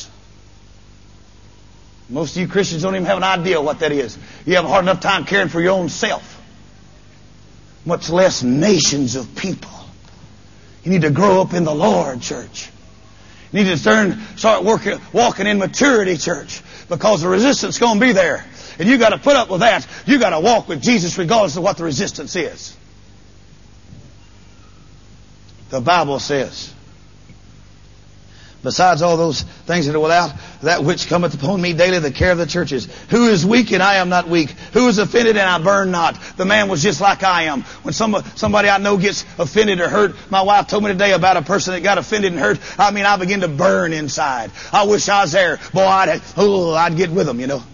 Most of you Christians don't even have an idea what that is. You have a hard enough time caring for your own self, much less nations of people. You need to grow up in the Lord, church. You need to start walking in maturity, church, because the resistance is going to be there. And you got to put up with that. You got to walk with Jesus regardless of what the resistance is. The Bible says, besides all those things that are without, that which cometh upon me daily, the care of the churches. Who is weak and I am not weak? Who is offended and I burn not? The man was just like I am. When somebody I know gets offended or hurt, my wife told me today about a person that got offended and hurt. I mean, I begin to burn inside. I wish I was there. Boy, I'd get with them, you know.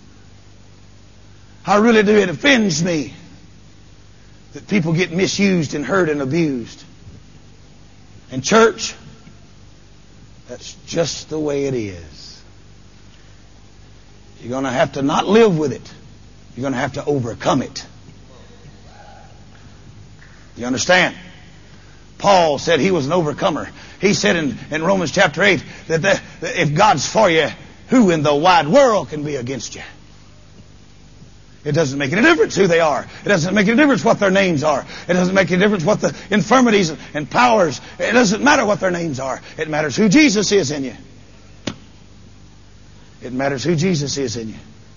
I really do. It offends me that people get misused and hurt and abused. And church, That's just the way it is. You're going to have to not live with it. You're going to have to overcome it. You understand? Paul said he was an overcomer. He said in Romans chapter 8 that if God's for you, who in the wide world can be against you? It doesn't make any difference who they are. It doesn't make any difference what their names are. It doesn't make any difference what the infirmities and powers. It doesn't matter what their names are. It matters who Jesus is in you. It matters who Jesus is in you.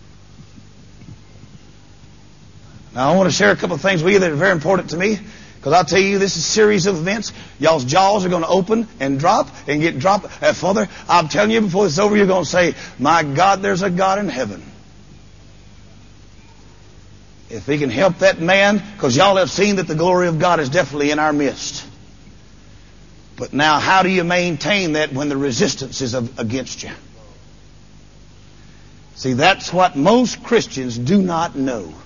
Now I want to share a couple of things with you that are very important to me. Because I'll tell you, this is a series of events. Y'all's jaws are going to open and drop and get dropped. Father, I'm telling you before it's over, you're going to say, my God, there's a God in heaven. If He can help that man, because y'all have seen that the glory of God is definitely in our midst. But now, how do you maintain that when the resistance is against you? See, that's what most Christians do not know.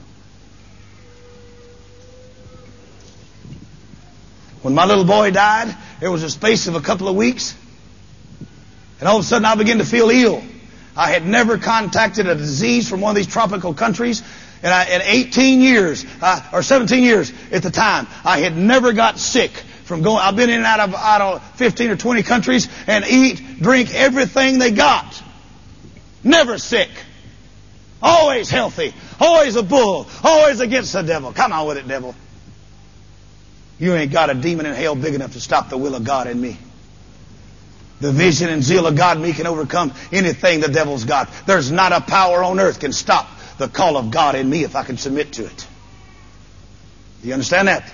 When my little boy died, there was a space of a couple of weeks, and all of a sudden I began to feel ill. I had never contacted a disease from one of these tropical countries. And in 18 years, or 17 years at the time, I had never got sick from going. I've been in and out of 15 or 20 countries and eat, drink everything they got. Never sick. Always healthy. Always a bull. Always against the devil. Come on with it, devil. You ain't got a demon in hell big enough to stop the will of God in me. The vision and zeal of God in me can overcome anything the devil's got. There's not a power on earth can stop the call of God in me if I can submit to it. Do you understand that?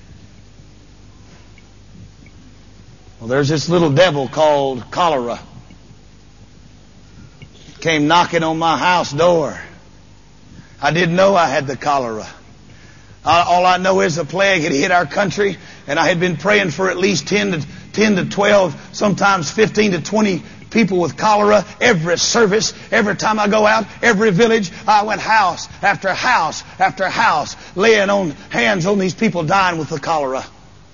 Well, there's this little devil called cholera. Came knocking on my house door. I didn't know I had the cholera. All I know is the plague had hit our country, and I had been praying for at least 10 to 12, sometimes 15 to 20 people with cholera. Every service, every time I go out, every village, I went house after house after house, laying on hands on these people dying with the cholera.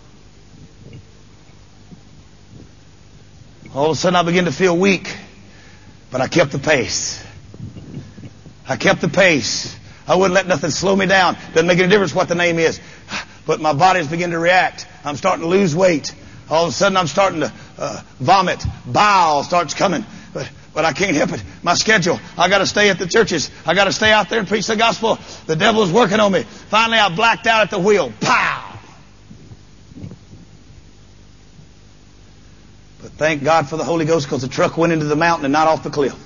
All of a sudden I began to feel weak, but I kept the pace. I kept the pace. I wouldn't let nothing slow me down. Doesn't make any difference what the name is. But my body's beginning to react. I'm starting to lose weight. All of a sudden I'm starting to vomit. Bile starts coming. But I can't help it. My schedule. I got to stay at the churches. I got to stay out there and preach the gospel. The devil's working on me. Finally I blacked out at the wheel. Pow! But thank God for the Holy Ghost, because the truck went into the mountain and not off the cliff.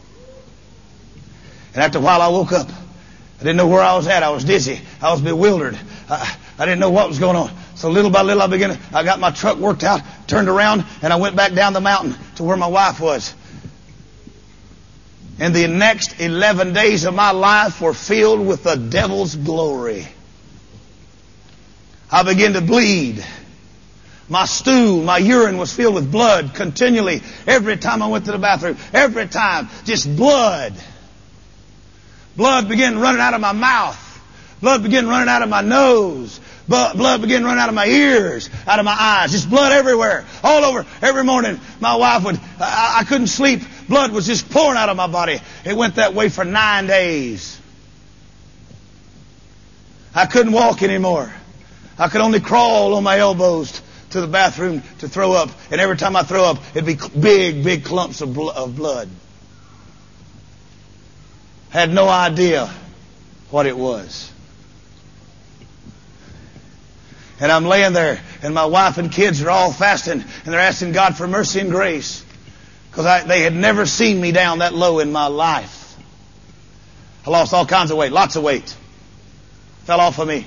And after a while I woke up. I didn't know where I was at. I was dizzy. I was bewildered. I didn't know what was going on. So little by little I got my truck worked out, turned around, and I went back down the mountain to where my wife was. And the next 11 days of my life were filled with the devil's glory. I began to bleed. My stool, my urine was filled with blood continually. Every time I went to the bathroom. Every time. Just blood. Blood began running out of my mouth. Blood began running out of my nose. Blood began running out of my ears, out of my eyes. Just blood everywhere, all over. Every morning, my wife I couldn't sleep. Blood was just pouring out of my body. It went that way for 9 days. I couldn't walk anymore. I could only crawl on my elbows to the bathroom to throw up. And every time I throw up, it'd be big clumps of blood. Had no idea what it was. And I'm laying there, and my wife and kids are all fasting, and they're asking God for mercy and grace, because they had never seen me down that low in my life. I lost all kinds of weight, lots of weight. Fell off of me.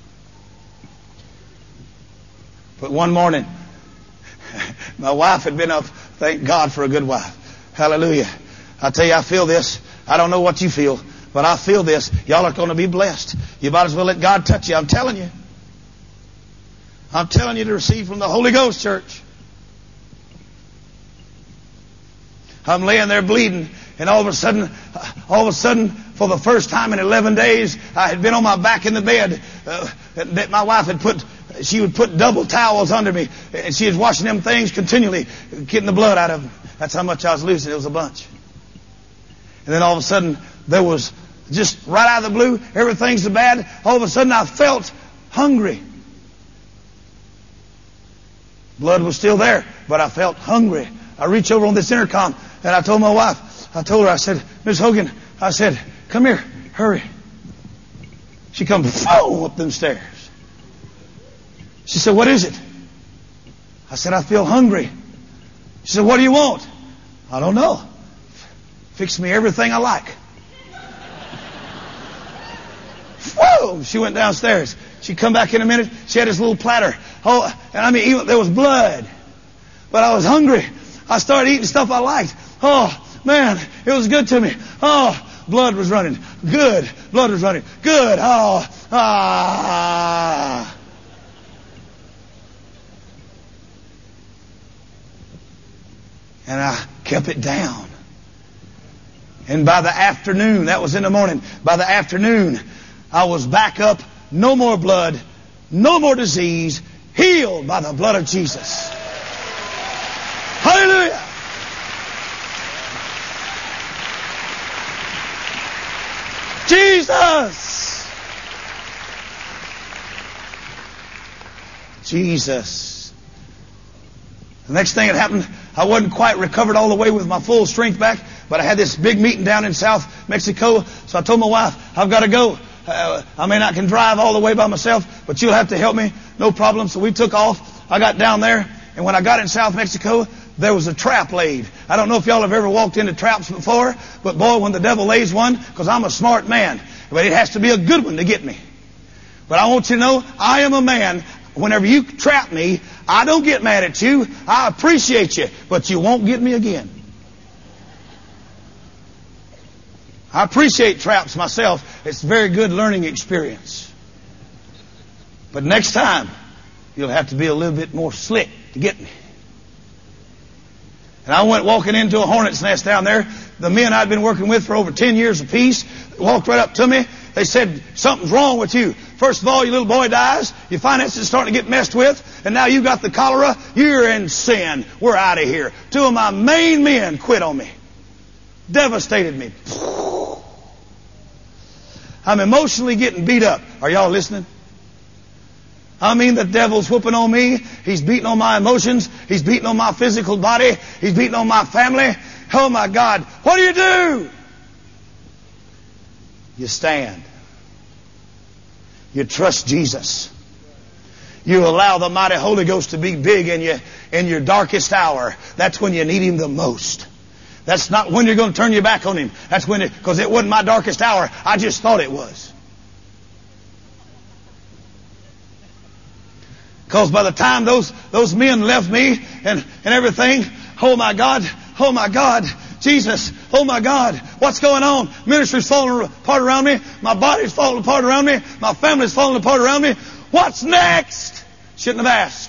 But one morning, my wife had been up. Thank God for a good wife. Hallelujah. I tell you, I feel this. I don't know what you feel, but I feel this. Y'all are going to be blessed. You might as well let God touch you. I'm telling you. I'm telling you to receive from the Holy Ghost, church. I'm laying there bleeding, and all of a sudden, for the first time in 11 days, I had been on my back in the bed that my wife had put she would put double towels under me, and she was washing them things continually, getting the blood out of them. That's how much I was losing. It was a bunch. And then all of a sudden, there was just right out of the blue, everything's so bad. All of a sudden, I felt hungry. Blood was still there, but I felt hungry. I reached over on this intercom, and I told my wife, I told her, I said, Miss Hogan, I said, come here, hurry. She come up them stairs. She said, what is it? I said, I feel hungry. She said, what do you want? I don't know. Fix me everything I like. Whoa! She went downstairs. She'd come back in a minute. She had this little platter. Oh, and I mean, even there was blood. But I was hungry. I started eating stuff I liked. Oh, man, it was good to me. Oh, blood was running. Good. Blood was running. Good. Oh, ah. And I kept it down. And by the afternoon, that was in the morning, by the afternoon, I was back up, no more blood, no more disease, healed by the blood of Jesus. Hallelujah! Jesus! Jesus. The next thing that happened, I wasn't quite recovered all the way with my full strength back, but I had this big meeting down in South Mexico, so I told my wife, I've got to go. I may not can drive all the way by myself, but you'll have to help me. No problem. So we took off. I got down there, and when I got in South Mexico, there was a trap laid. I don't know if y'all have ever walked into traps before, but boy, when the devil lays one, because I'm a smart man, but it has to be a good one to get me. But I want you to know, I am a man. Whenever you trap me, I don't get mad at you. I appreciate you, but you won't get me again. I appreciate traps myself. It's a very good learning experience. But next time, you'll have to be a little bit more slick to get me. And I went walking into a hornet's nest down there. The men I'd been working with for over 10 years apiece walked right up to me. They said, something's wrong with you. First of all, your little boy dies. Your finances are starting to get messed with. And now you got the cholera. You're in sin. We're out of here. 2 of my main men quit on me. Devastated me. I'm emotionally getting beat up. Are y'all listening? I mean, the devil's whooping on me. He's beating on my emotions. He's beating on my physical body. He's beating on my family. Oh my God. What do? You stand. You trust Jesus. You allow the mighty Holy Ghost to be big in you in your darkest hour. That's when you need Him the most. That's not when you're going to turn your back on Him. That's when because it wasn't my darkest hour. I just thought it was. Because by the time those men left me and everything, oh my God, Jesus, oh my God, what's going on? Ministry's falling apart around me. My body's falling apart around me. My family's falling apart around me. What's next? Shouldn't have asked.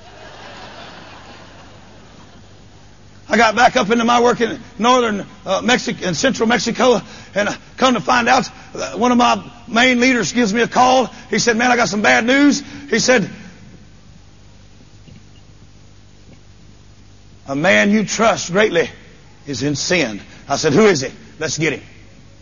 I got back up into my work in northern Mexico and central Mexico, and come to find out, one of my main leaders gives me a call. He said, man, I got some bad news. He said, a man you trust greatly is in sin. I said, who is he? Let's get him.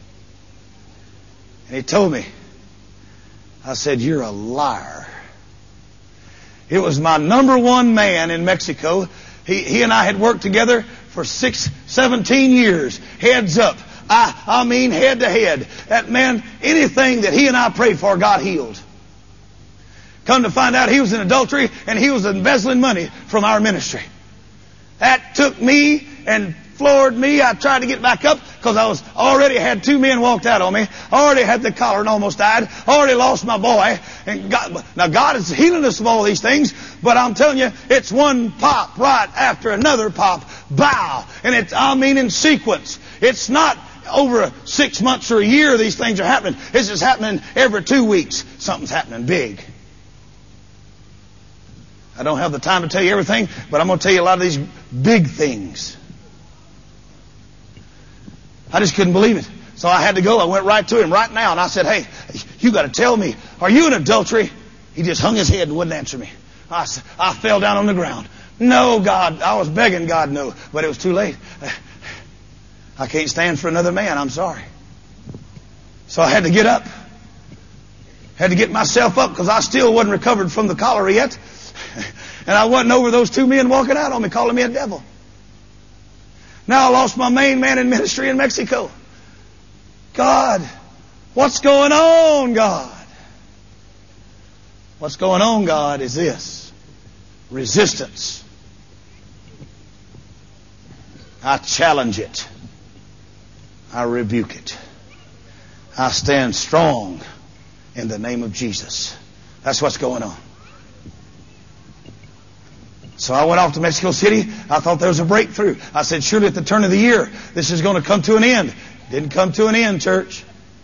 And he told me. I said, you're a liar. It was my number one man in Mexico. He and I had worked together for 17 years. Heads up. I mean head to head. That man, anything that he and I prayed for, God healed. Come to find out he was in adultery and he was embezzling money from our ministry. That took me and floored me. I tried to get back up because I was already had 2 men walked out on me. I already had the collar and almost died. I already lost my boy. And God is healing us of all these things. But I'm telling you, it's one pop right after another pop. Bow. And it's, in sequence. It's not over 6 months or a year these things are happening. This is happening every 2 weeks. Something's happening big. I don't have the time to tell you everything, but I'm going to tell you a lot of these big things. I just couldn't believe it. So I had to go. I went right to him right now, and I said, hey, you got to tell me, are you in adultery? He just hung his head and wouldn't answer me. I fell down on the ground. No, God. I was begging God no, but it was too late. I can't stand for another man. I'm sorry. So I had to get up. Had to get myself up because I still wasn't recovered from the cholera yet. And I wasn't over those two men walking out on me calling me a devil. Now I lost my main man in ministry in Mexico. God, what's going on, God? What's going on, God, is this. Resistance. I challenge it. I rebuke it. I stand strong in the name of Jesus. That's what's going on. So I went off to Mexico City. I thought there was a breakthrough. I said, surely at the turn of the year, this is going to come to an end. Didn't come to an end, church.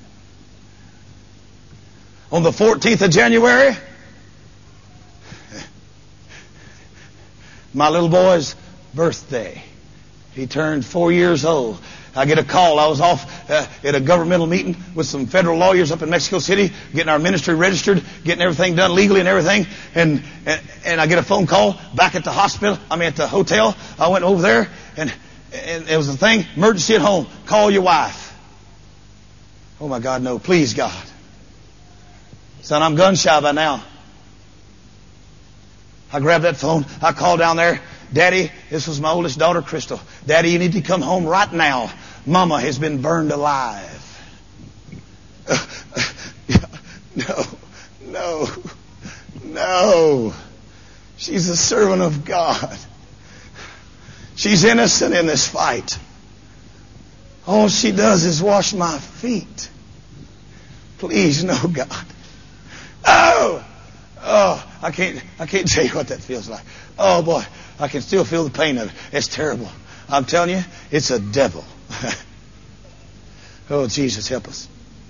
On the 14th of January, my little boy's birthday. He turned 4 years old. I get a call. I was off at a governmental meeting with some federal lawyers up in Mexico City, getting our ministry registered, getting everything done legally and everything. And I get a phone call back at the hospital. At the hotel. I went over there, and it was a thing, emergency at home. Call your wife. Oh my God, no. Please, God. Son, I'm gun shy by now. I grabbed that phone. I called down there. Daddy, this was my oldest daughter, Crystal. Daddy, you need to come home right now. Mama has been burned alive. No. She's a servant of God. She's innocent in this fight. All she does is wash my feet. Please, no, God. Oh, I can't tell you what that feels like. Oh boy, I can still feel the pain of it. It's terrible. I'm telling you, it's a devil. Oh, Jesus, help us.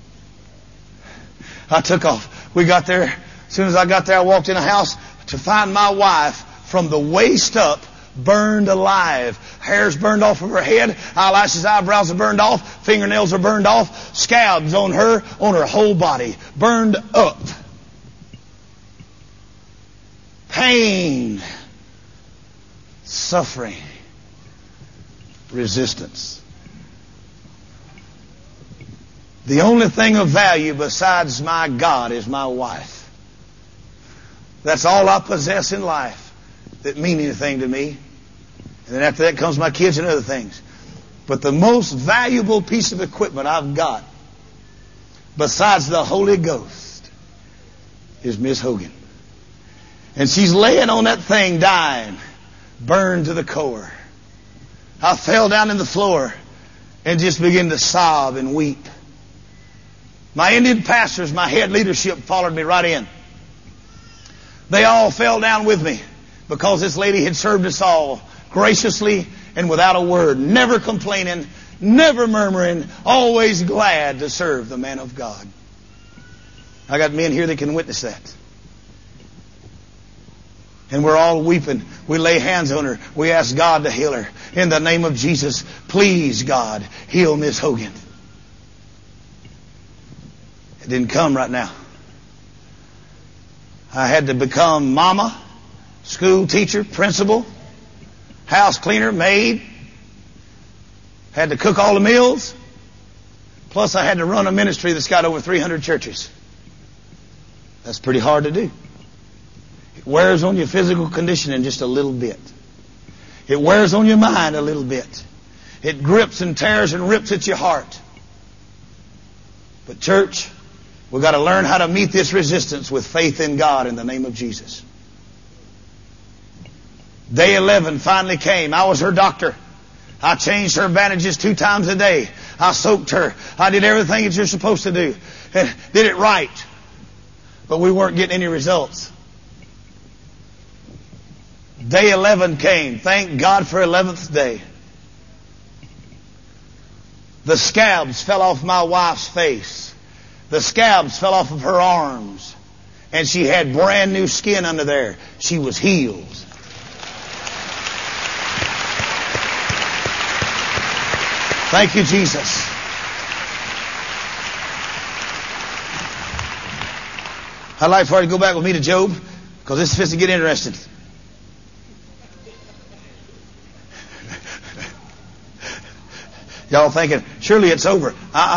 I took off. We got there. As soon as I got there, I walked in a house to find my wife from the waist up, burned alive. Hair's burned off of her head. Eyelashes, eyebrows are burned off. Fingernails are burned off. Scabs on her whole body. Burned up. Pain. Suffering. Resistance. The only thing of value besides my God is my wife. That's all I possess in life that mean anything to me. And then after that comes my kids and other things. But the most valuable piece of equipment I've got, besides the Holy Ghost, is Miss Hogan. And she's laying on that thing dying, burned to the core. I fell down in the floor and just began to sob and weep. My Indian pastors, my head leadership followed me right in. They all fell down with me because this lady had served us all graciously and without a word, never complaining, never murmuring, always glad to serve the man of God. I got men here that can witness that. And we're all weeping. We lay hands on her. We ask God to heal her. In the name of Jesus, please, God, heal Miss Hogan. It didn't come right now. I had to become mama, school teacher, principal, house cleaner, maid. Had to cook all the meals. Plus I had to run a ministry that's got over 300 churches. That's pretty hard to do. It wears on your physical conditioning just a little bit. It wears on your mind a little bit. It grips and tears and rips at your heart. But church, we've got to learn how to meet this resistance with faith in God in the name of Jesus. Day 11 finally came. I was her doctor. I changed her bandages 2 times a day. I soaked her. I did everything that you're supposed to do. And did it right. But we weren't getting any results. Day 11 came. Thank God for 11th day. The scabs fell off my wife's face. The scabs fell off of her arms. And she had brand new skin under there. She was healed. Thank you, Jesus. I'd like for you to go back with me to Job, because this is fixing to get interesting. Y'all thinking, surely it's over.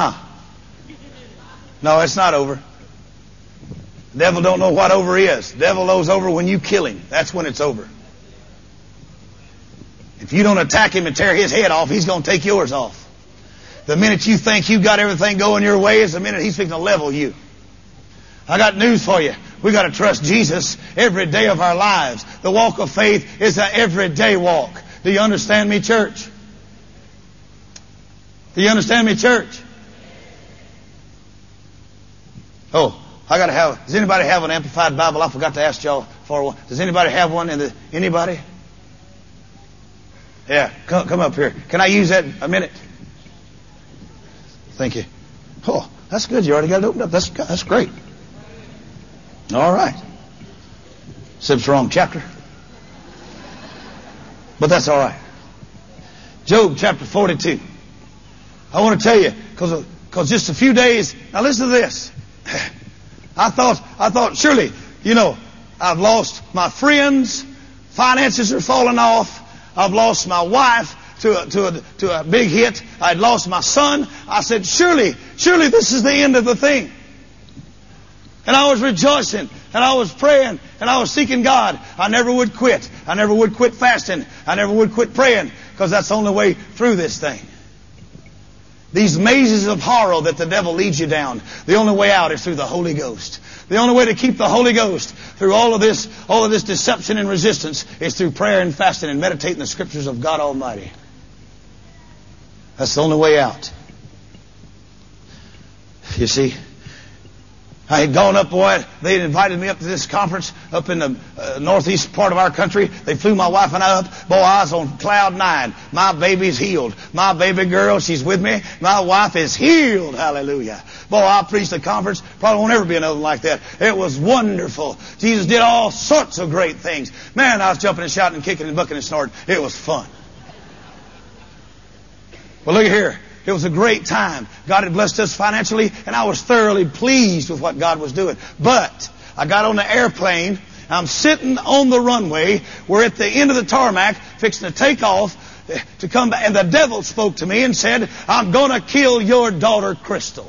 No, it's not over. The devil don't know what over is. The devil knows over when you kill him. That's when it's over. If you don't attack him and tear his head off, he's going to take yours off. The minute you think you've got everything going your way is the minute he's fixing to level you. I got news for you. We got to trust Jesus every day of our lives. The walk of faith is an everyday walk. Do you understand me, church? Do you understand me, church? Oh, I got to have. Does anybody have an Amplified Bible? I forgot to ask y'all for one. Does anybody have one? Anybody? Yeah, come up here. Can I use that a minute? Thank you. Oh, that's good. You already got it opened up. That's great. All right. Except it's the wrong chapter. But that's all right. Job chapter 42. I want to tell you, because just a few days. Now listen to this. I thought, surely, I've lost my friends. Finances are falling off. I've lost my wife to a big hit. I'd lost my son. I said, surely this is the end of the thing. And I was rejoicing, and I was praying, and I was seeking God. I never would quit. I never would quit fasting. I never would quit praying, because that's the only way through this thing. These mazes of horror that the devil leads you down, the only way out is through the Holy Ghost. The only way to keep the Holy Ghost through all of this deception and resistance is through prayer and fasting and meditating the Scriptures of God Almighty. That's the only way out. You see, I had gone up, boy, they had invited me up to this conference up in the northeast part of our country. They flew my wife and I up. Boy, I was on cloud 9. My baby's healed. My baby girl, she's with me. My wife is healed. Hallelujah. Boy, I preached a conference. Probably won't ever be another one like that. It was wonderful. Jesus did all sorts of great things. Man, I was jumping and shouting and kicking and bucking and snorting. It was fun. Well, look at here. It was a great time. God had blessed us financially, and I was thoroughly pleased with what God was doing. But I got on the airplane. I'm sitting on the runway. We're at the end of the tarmac, fixing to take off to come back. And the devil spoke to me and said, I'm going to kill your daughter, Crystal.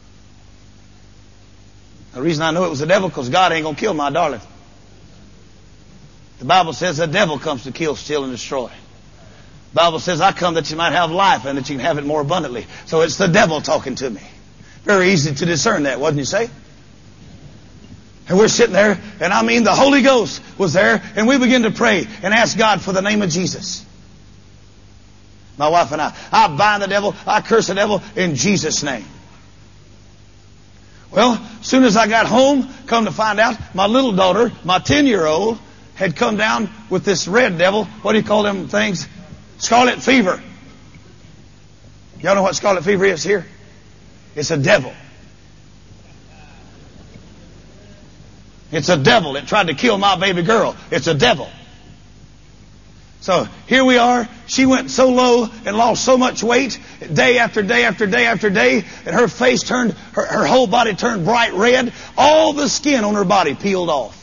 The reason I know it was the devil, because God ain't going to kill my darling. The Bible says the devil comes to kill, steal, and destroy. The Bible says, I come that you might have life and that you can have it more abundantly. So it's the devil talking to me. Very easy to discern that, wasn't you say? And we're sitting there, and I mean the Holy Ghost was there, and we begin to pray and ask God for the name of Jesus. My wife and I bind the devil, I curse the devil in Jesus' name. Well, as soon as I got home, come to find out, my little daughter, my 10-year-old, had come down with this red devil. What do you call them things? Scarlet fever. Y'all know what scarlet fever is here? It's a devil. It's a devil. It tried to kill my baby girl. It's a devil. So here we are. She went so low and lost so much weight day after day after day after day, and her face turned, her whole body turned bright red. All the skin on her body peeled off.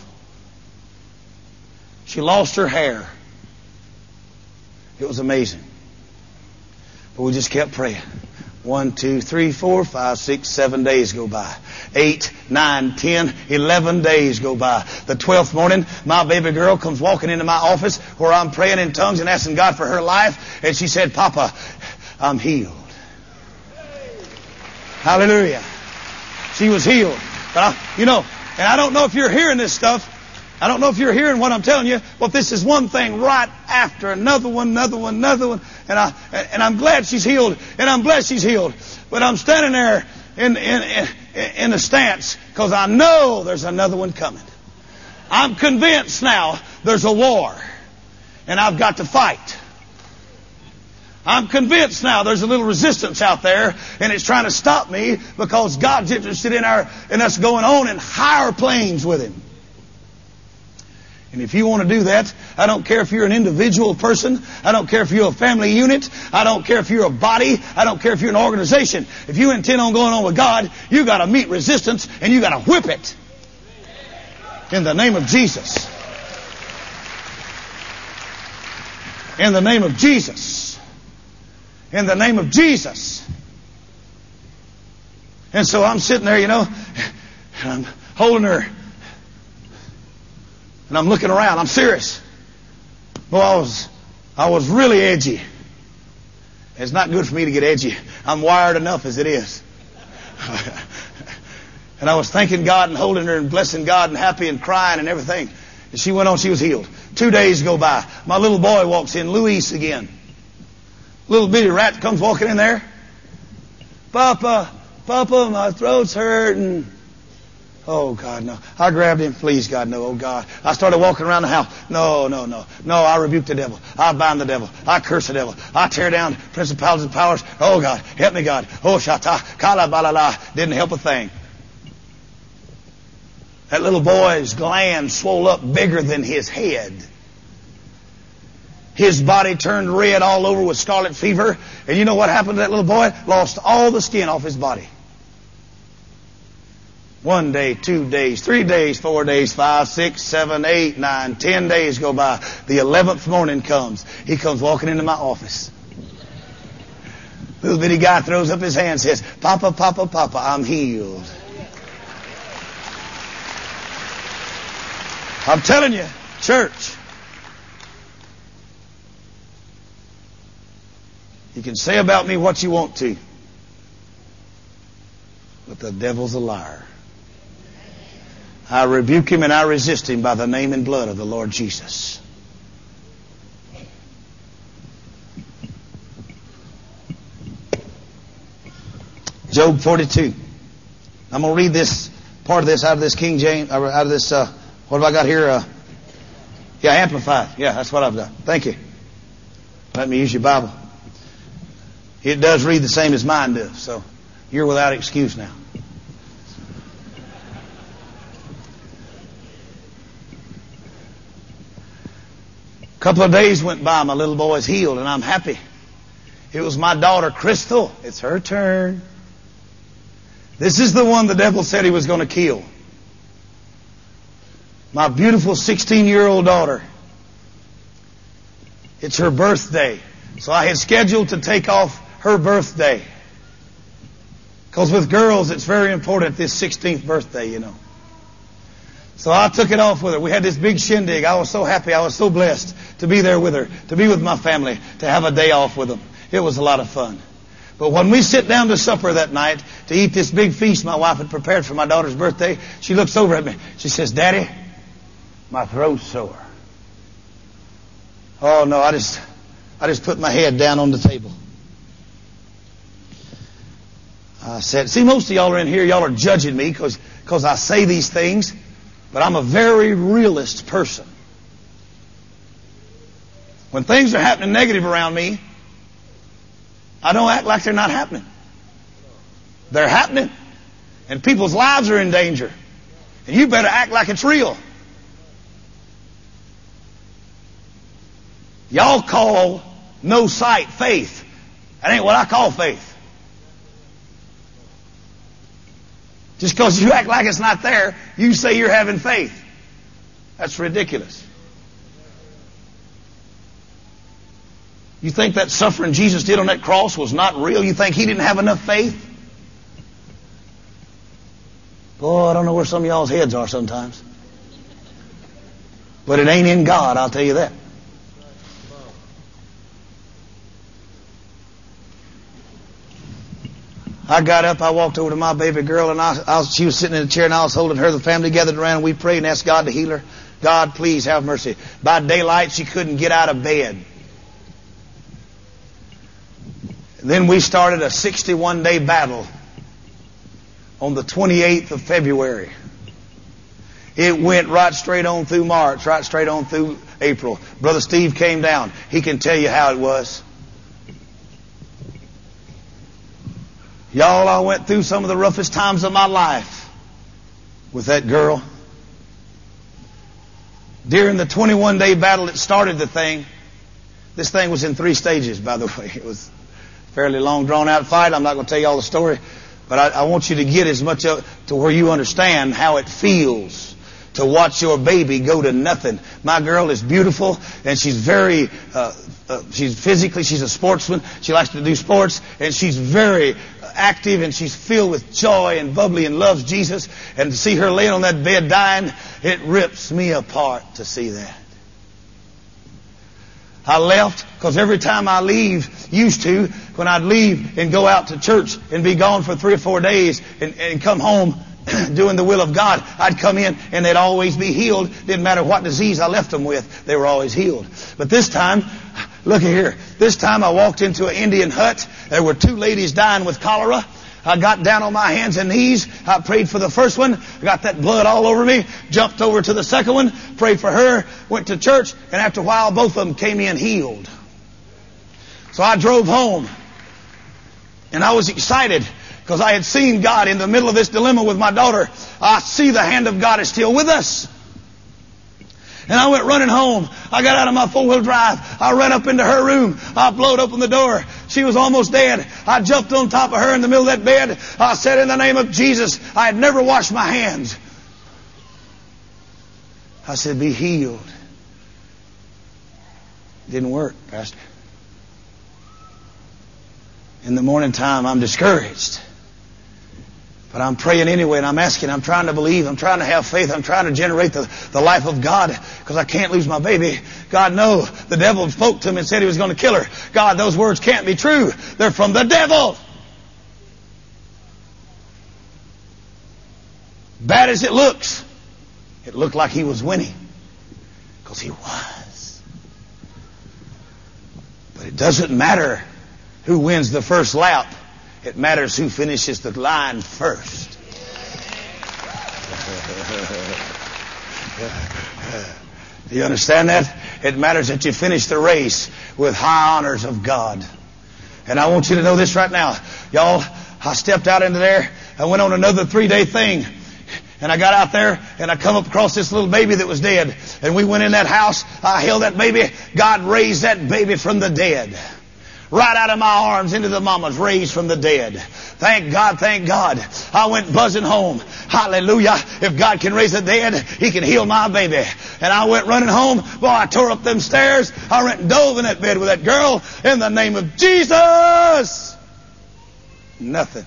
She lost her hair. It was amazing. But we just kept praying. 1, 2, 3, 4, 5, 6, 7 days go by. 8, 9, 10, 11 days go by. The 12th morning, my baby girl comes walking into my office where I'm praying in tongues and asking God for her life. And she said, Papa, I'm healed. Hallelujah. She was healed. But and I don't know if you're hearing this stuff. I don't know if you're hearing what I'm telling you, but this is one thing right after another one. And I'm glad she's healed, and I'm blessed she's healed. But I'm standing there in the stance because I know there's another one coming. I'm convinced now there's a war, and I've got to fight. I'm convinced now there's a little resistance out there, and it's trying to stop me because God's interested in us going on in higher planes with Him. And if you want to do that, I don't care if you're an individual person. I don't care if you're a family unit. I don't care if you're a body. I don't care if you're an organization. If you intend on going on with God, you got to meet resistance and you got to whip it. In the name of Jesus. In the name of Jesus. In the name of Jesus. And so I'm sitting there, and I'm holding her. And I'm looking around. I'm serious. Well, I was really edgy. It's not good for me to get edgy. I'm wired enough as it is. And I was thanking God and holding her and blessing God and happy and crying and everything. And she went on. She was healed. 2 days go by. My little boy walks in. Luis again. Little bitty rat comes walking in there. Papa, my throat's hurting. Oh, God, no. I grabbed him. Please, God, no. Oh, God. I started walking around the house. No. I rebuke the devil. I bind the devil. I curse the devil. I tear down principalities and powers. Oh, God. Help me, God. Oh, shata. Kala balala. Didn't help a thing. That little boy's gland swole up bigger than his head. His body turned red all over with scarlet fever. And you know what happened to that little boy? Lost all the skin off his body. 1 day, 2 days, 3 days, 4 days, 5, 6, 7, 8, 9, 10 days go by. The 11th morning comes. He comes walking into my office. Little bitty guy throws up his hand and says, Papa, I'm healed. I'm telling you, church, you can say about me what you want to, but the devil's a liar. I rebuke him and I resist him by the name and blood of the Lord Jesus. Job 42. I'm going to read this part of this out of this King James, out of this, what have I got here? Amplified. Yeah, that's what I've done. Thank you. Let me use your Bible. It does read the same as mine does, so you're without excuse now. A couple of days went by, my little boy's healed, and I'm happy. It was my daughter, Crystal. It's her turn. This is the one the devil said he was going to kill. My beautiful 16-year-old daughter. It's her birthday. So I had scheduled to take off her birthday. Because with girls, it's very important, this 16th birthday, So I took it off with her. We had this big shindig. I was so happy. I was so blessed to be there with her, to be with my family, to have a day off with them. It was a lot of fun. But when we sit down to supper that night to eat this big feast my wife had prepared for my daughter's birthday, she looks over at me. She says, Daddy, my throat's sore. Oh, no, I just put my head down on the table. I said, see, most of y'all are in here, y'all are judging me because I say these things, but I'm a very realist person. When things are happening negative around me, I don't act like they're not happening. They're happening. And people's lives are in danger. And you better act like it's real. Y'all call no sight faith. That ain't what I call faith. Just because you act like it's not there, you say you're having faith. That's ridiculous. You think that suffering Jesus did on that cross was not real? You think He didn't have enough faith? Boy, I don't know where some of y'all's heads are sometimes. But it ain't in God, I'll tell you that. I got up, I walked over to my baby girl, and she was sitting in a chair, and I was holding her. The family gathered around, and we prayed and asked God to heal her. God, please have mercy. By daylight, she couldn't get out of bed. Then we started a 61-day battle on the 28th of February. It went right straight on through March, right straight on through April. Brother Steve came down. He can tell you how it was. Y'all, I went through some of the roughest times of my life with that girl. During the 21-day battle that started the thing, this thing was in 3 stages, by the way. It was a fairly long, drawn-out fight. I'm not going to tell you all the story, but I want you to get as much to where you understand how it feels to watch your baby go to nothing. My girl is beautiful, and she's very, she's a sportsman. She likes to do sports, and she's very active, and she's filled with joy and bubbly and loves Jesus. And to see her laying on that bed dying, it rips me apart to see that. I left because every time I leave, when I'd leave and go out to church and be gone for 3 or 4 days and come home doing the will of God, I'd come in and they'd always be healed. Didn't matter what disease I left them with, they were always healed. But this time, look here, this time I walked into an Indian hut. There were 2 ladies dying with cholera. I got down on my hands and knees. I prayed for the first one. I got that blood all over me. Jumped over to the second one. Prayed for her. Went to church. And after a while, both of them came in healed. So I drove home. And I was excited because I had seen God in the middle of this dilemma with my daughter. I see the hand of God is still with us. And I went running home. I got out of my 4-wheel drive. I ran up into her room. I blowed open the door. She was almost dead. I jumped on top of her in the middle of that bed. I said, in the name of Jesus, I had never washed my hands. I said, be healed. It didn't work, Pastor. In the morning time, I'm discouraged. But I'm praying anyway, and I'm asking, I'm trying to believe, I'm trying to have faith, I'm trying to generate the life of God, because I can't lose my baby. God, no, the devil spoke to him and said he was going to kill her. God, those words can't be true. They're from the devil. Bad as it looked like he was winning, because he was. But it doesn't matter who wins the first lap. It matters who finishes the line first. Do you understand that? It matters that you finish the race with high honors of God. And I want you to know this right now. Y'all, I stepped out into there. I went on another 3-day thing. And I got out there and I come up across this little baby that was dead. And we went in that house. I held that baby. God raised that baby from the dead. Right out of my arms into the mama's, raised from the dead. Thank God, thank God. I went buzzing home. Hallelujah. If God can raise the dead, He can heal my baby. And I went running home. Boy, I tore up them stairs. I went and dove in that bed with that girl in the name of Jesus. Nothing.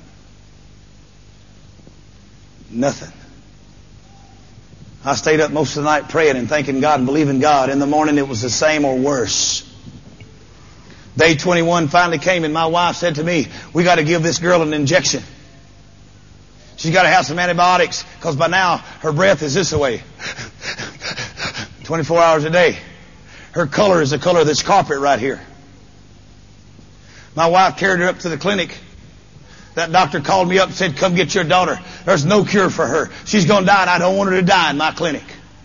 I stayed up most of the night praying and thanking God and believing God. In the morning it was the same or worse. Day 21 finally came and my wife said to me, we got to give this girl an injection. She's got to have some antibiotics because by now her breath is this way. 24 hours a day. Her color is the color of this carpet right here. My wife carried her up to the clinic. That doctor called me up and said, come get your daughter. There's no cure for her. She's going to die and I don't want her to die in my clinic.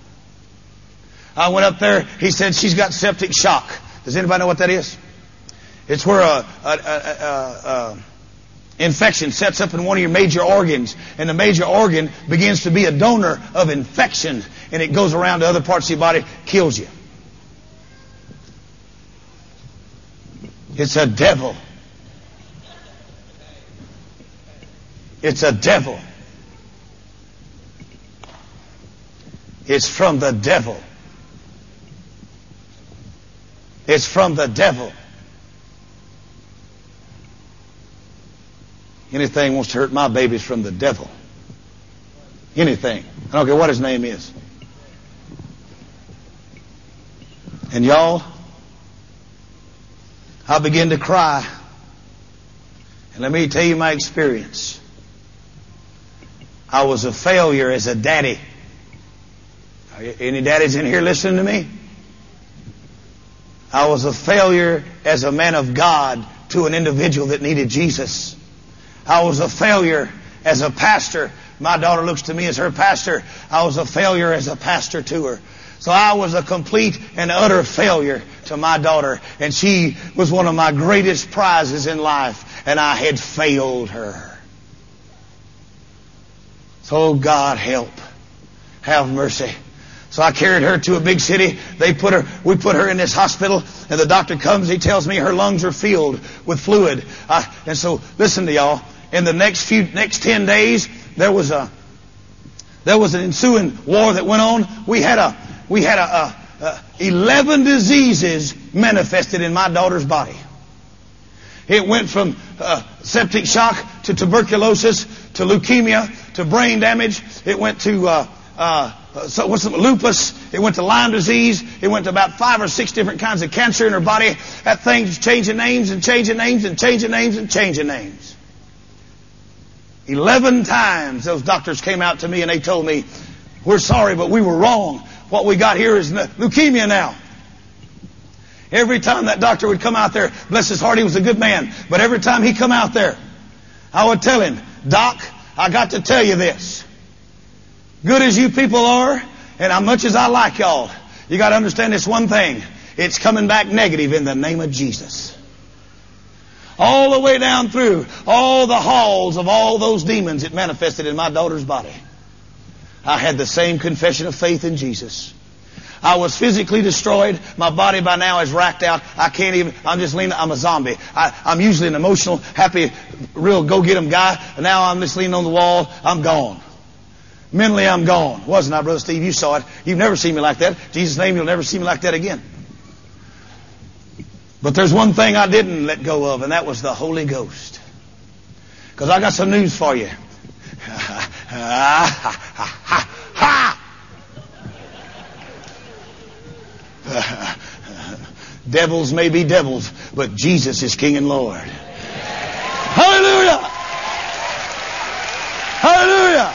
I went up there. He said, she's got septic shock. Does anybody know what that is? It's where a infection sets up in one of your major organs, and the major organ begins to be a donor of infection, and it goes around to other parts of your body, kills you. It's a devil. It's a devil. It's from the devil. It's from the devil. Anything wants to hurt my babies from the devil. Anything. I don't care what his name is. And y'all, I began to cry. And let me tell you my experience. I was a failure as a daddy. Any daddies in here listening to me? I was a failure as a man of God to an individual that needed Jesus. I was a failure as a pastor. My daughter looks to me as her pastor. I was a failure as a pastor to her. So I was a complete and utter failure to my daughter. And she was one of my greatest prizes in life. And I had failed her. So God help. Have mercy. So I carried her to a big city. We put her in this hospital, and the doctor comes. He tells me her lungs are filled with fluid. And so listen to y'all. In the next 10 days, there was There was an ensuing war that went on. We had 11 diseases manifested in my daughter's body. It went from septic shock to tuberculosis to leukemia to brain damage. It went to lupus. It went to Lyme disease. It went to about 5 or 6 different kinds of cancer in her body. That thing's changing names and changing names and changing names and changing names. 11 times those doctors came out to me and they told me, we're sorry, but we were wrong. What we got here is leukemia now. Every time that doctor would come out there, bless his heart, he was a good man. But every time he come out there, I would tell him, Doc, I got to tell you this. Good as you people are, and as much as I like y'all, you got to understand this one thing. It's coming back negative in the name of Jesus. All the way down through all the halls of all those demons it manifested in my daughter's body. I had the same confession of faith in Jesus. I was physically destroyed. My body by now is racked out. I'm just leaning, I'm a zombie. I'm usually an emotional, happy, real go-get-em guy. And now I'm just leaning on the wall. I'm gone. Mentally, I'm gone. Wasn't I, Brother Steve? You saw it. You've never seen me like that. In Jesus' name, you'll never see me like that again. But there's one thing I didn't let go of, and that was the Holy Ghost. Because I got some news for you. Devils may be devils, but Jesus is King and Lord. Hallelujah! Hallelujah!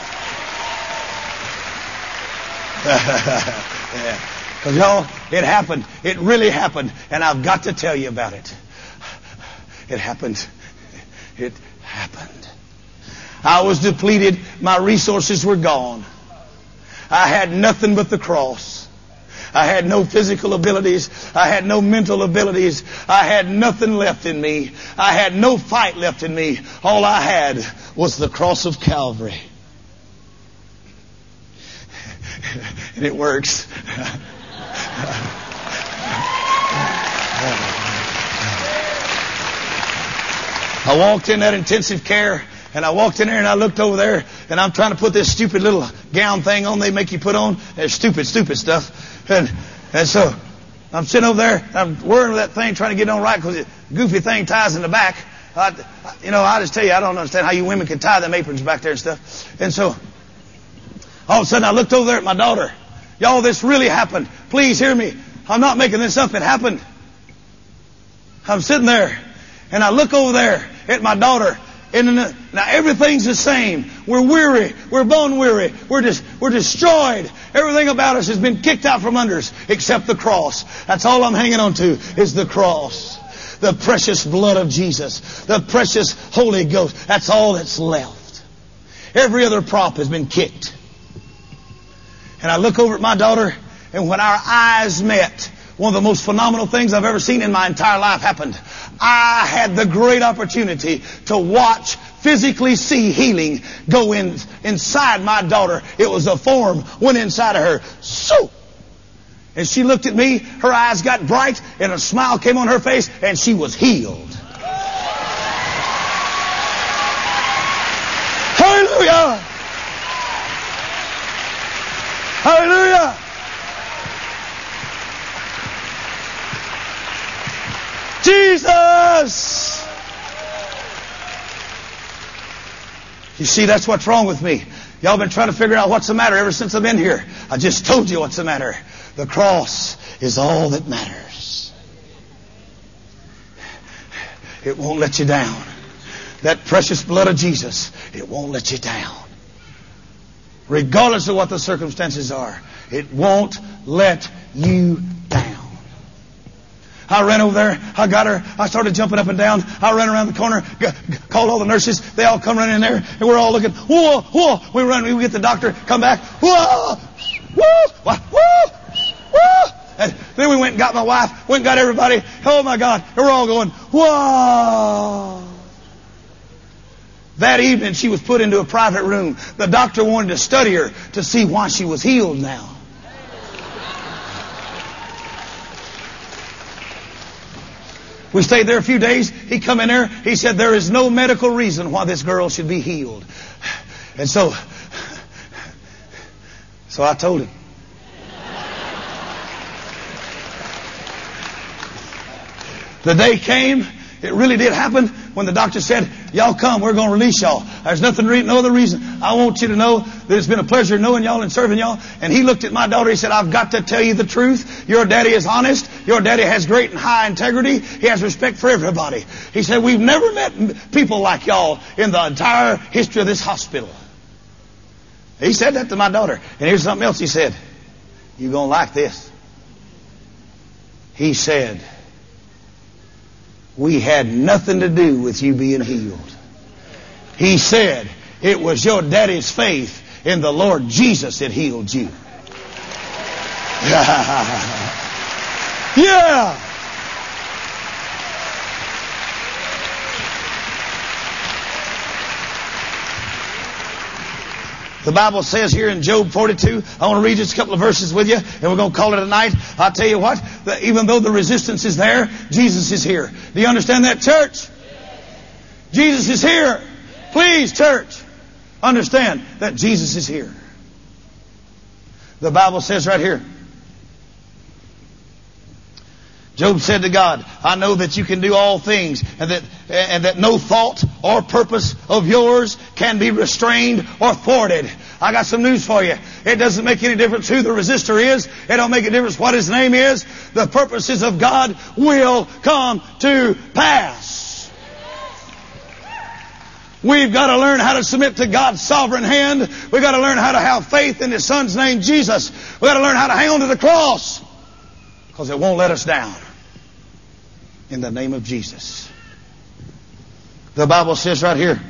Because y'all, it happened. It really happened. And I've got to tell you about it. It happened. It happened. I was depleted. My resources were gone. I had nothing but the cross. I had no physical abilities. I had no mental abilities. I had nothing left in me. I had no fight left in me. All I had was the cross of Calvary. And it works. I walked in that intensive care, and I walked in there and I looked over there, and I'm trying to put this stupid little gown thing on they make you put on. There's stupid stuff. And so I'm sitting over there, I'm wearing that thing, trying to get on right because the goofy thing ties in the back. I just tell you, I don't understand how you women can tie them aprons back there and stuff. And so all of a sudden I looked over there at my daughter. Y'all, this really happened. Please hear me. I'm not making this up. It happened. I'm sitting there and I look over there at my daughter. And now everything's the same. We're weary. We're bone weary. We're destroyed. Everything about us has been kicked out from under us except the cross. That's all I'm hanging on to is the cross. The precious blood of Jesus. The precious Holy Ghost. That's all that's left. Every other prop has been kicked. And I look over at my daughter, and when our eyes met, one of the most phenomenal things I've ever seen in my entire life happened. I had the great opportunity to watch, physically see healing go inside my daughter. It was a form went inside of her. So, and she looked at me, her eyes got bright, and a smile came on her face, and she was healed. Hallelujah! Hallelujah! Jesus! You see, that's what's wrong with me. Y'all been trying to figure out what's the matter ever since I've been here. I just told you what's the matter. The cross is all that matters. It won't let you down. That precious blood of Jesus, it won't let you down. Regardless of what the circumstances are, it won't let you down. I ran over there. I got her. I started jumping up and down. I ran around the corner, called all the nurses. They all come running in there, and we're all looking. Whoa, whoa. We run. We get the doctor. Come back. Whoa, whoa, whoa, whoa. And then we went and got my wife. Went and got everybody. Oh my God! And we're all going. Whoa. That evening, she was put into a private room. The doctor wanted to study her to see why she was healed now. We stayed there a few days. He come in there. He said, there is no medical reason why this girl should be healed. And so, So I told him. The day came, it really did happen, when the doctor said, y'all come, we're going to release y'all. There's no other reason. I want you to know that it's been a pleasure knowing y'all and serving y'all. And he looked at my daughter, he said, I've got to tell you the truth. Your daddy is honest. Your daddy has great and high integrity. He has respect for everybody. He said, we've never met people like y'all in the entire history of this hospital. He said that to my daughter. And here's something else he said. You're going to like this. He said, we had nothing to do with you being healed. He said, it was your daddy's faith in the Lord Jesus that healed you. Yeah. The Bible says here in Job 42, I want to read just a couple of verses with you, and we're going to call it a night. I'll tell you what, even though the resistance is there, Jesus is here. Do you understand that, church? Jesus is here. Please, church, understand that Jesus is here. The Bible says right here, Job said to God, I know that you can do all things, and that no thought or purpose of yours can be restrained or thwarted. I got some news for you. It doesn't make any difference who the resistor is. It don't make a difference what his name is. The purposes of God will come to pass. We've got to learn how to submit to God's sovereign hand. We've got to learn how to have faith in His Son's name, Jesus. We've got to learn how to hang on to the cross, because it won't let us down. In the name of Jesus. The Bible says right here,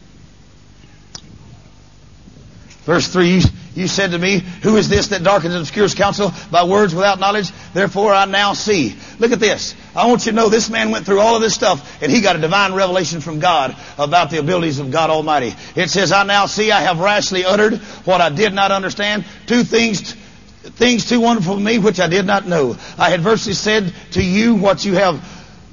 verse 3, you said to me, who is this that darkens and obscures counsel by words without knowledge? Therefore I now see. Look at this. I want you to know this man went through all of this stuff, and he got a divine revelation from God about the abilities of God Almighty. It says, I now see I have rashly uttered what I did not understand. Two things too wonderful for me which I did not know. I had virtually said to you what you have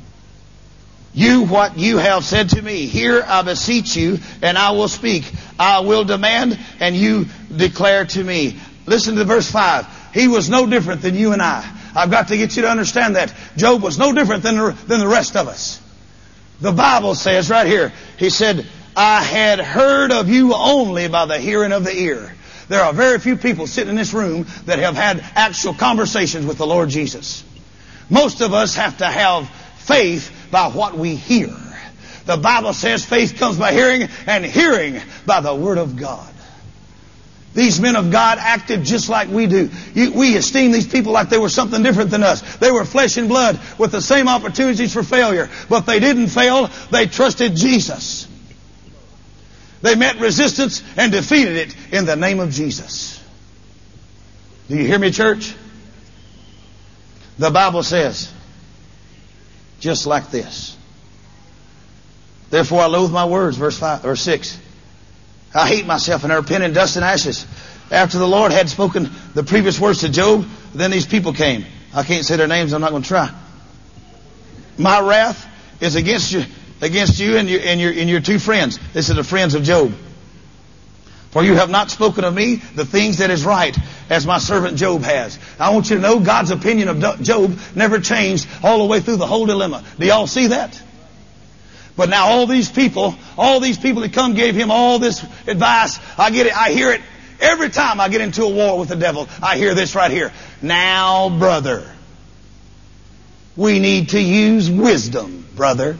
said to me. Here I beseech you, and I will speak. I will demand, and you declare to me. Listen to verse 5. He was no different than you and I. I've got to get you to understand that. Job was no different than the rest of us. The Bible says right here, he said, I had heard of you only by the hearing of the ear. There are very few people sitting in this room that have had actual conversations with the Lord Jesus. Most of us have to have faith by what we hear. The Bible says faith comes by hearing, and hearing by the Word of God. These men of God acted just like we do. We esteem these people like they were something different than us. They were flesh and blood with the same opportunities for failure. But they didn't fail. They trusted Jesus. They met resistance and defeated it in the name of Jesus. Do you hear me, church? The Bible says, just like this. Therefore I loathe my words, verse 5 or 6. I hate myself and I repent in dust and ashes. After the Lord had spoken the previous words to Job, then these people came. I can't say their names, I'm not going to try. My wrath is against you and your two friends. This is the friends of Job. For you have not spoken of me the things that is right, as my servant Job has. I want you to know God's opinion of Job never changed all the way through the whole dilemma. Do y'all see that? But now all these people that come gave him all this advice. I get it. I hear it every time I get into a war with the devil. I hear this right here. Now, brother, we need to use wisdom, brother.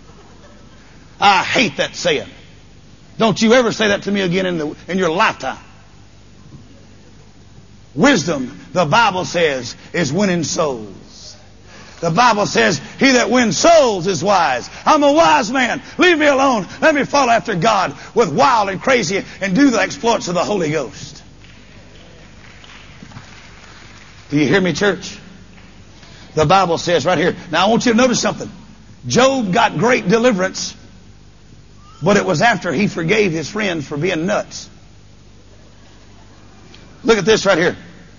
I hate that saying. Don't you ever say that to me again in your lifetime. Wisdom, the Bible says, is winning souls. The Bible says, he that wins souls is wise. I'm a wise man. Leave me alone. Let me follow after God with wild and crazy and do the exploits of the Holy Ghost. Do you hear me, church? The Bible says right here. Now I want you to notice something. Job got great deliverance, but it was after he forgave his friend for being nuts. Look at this right here.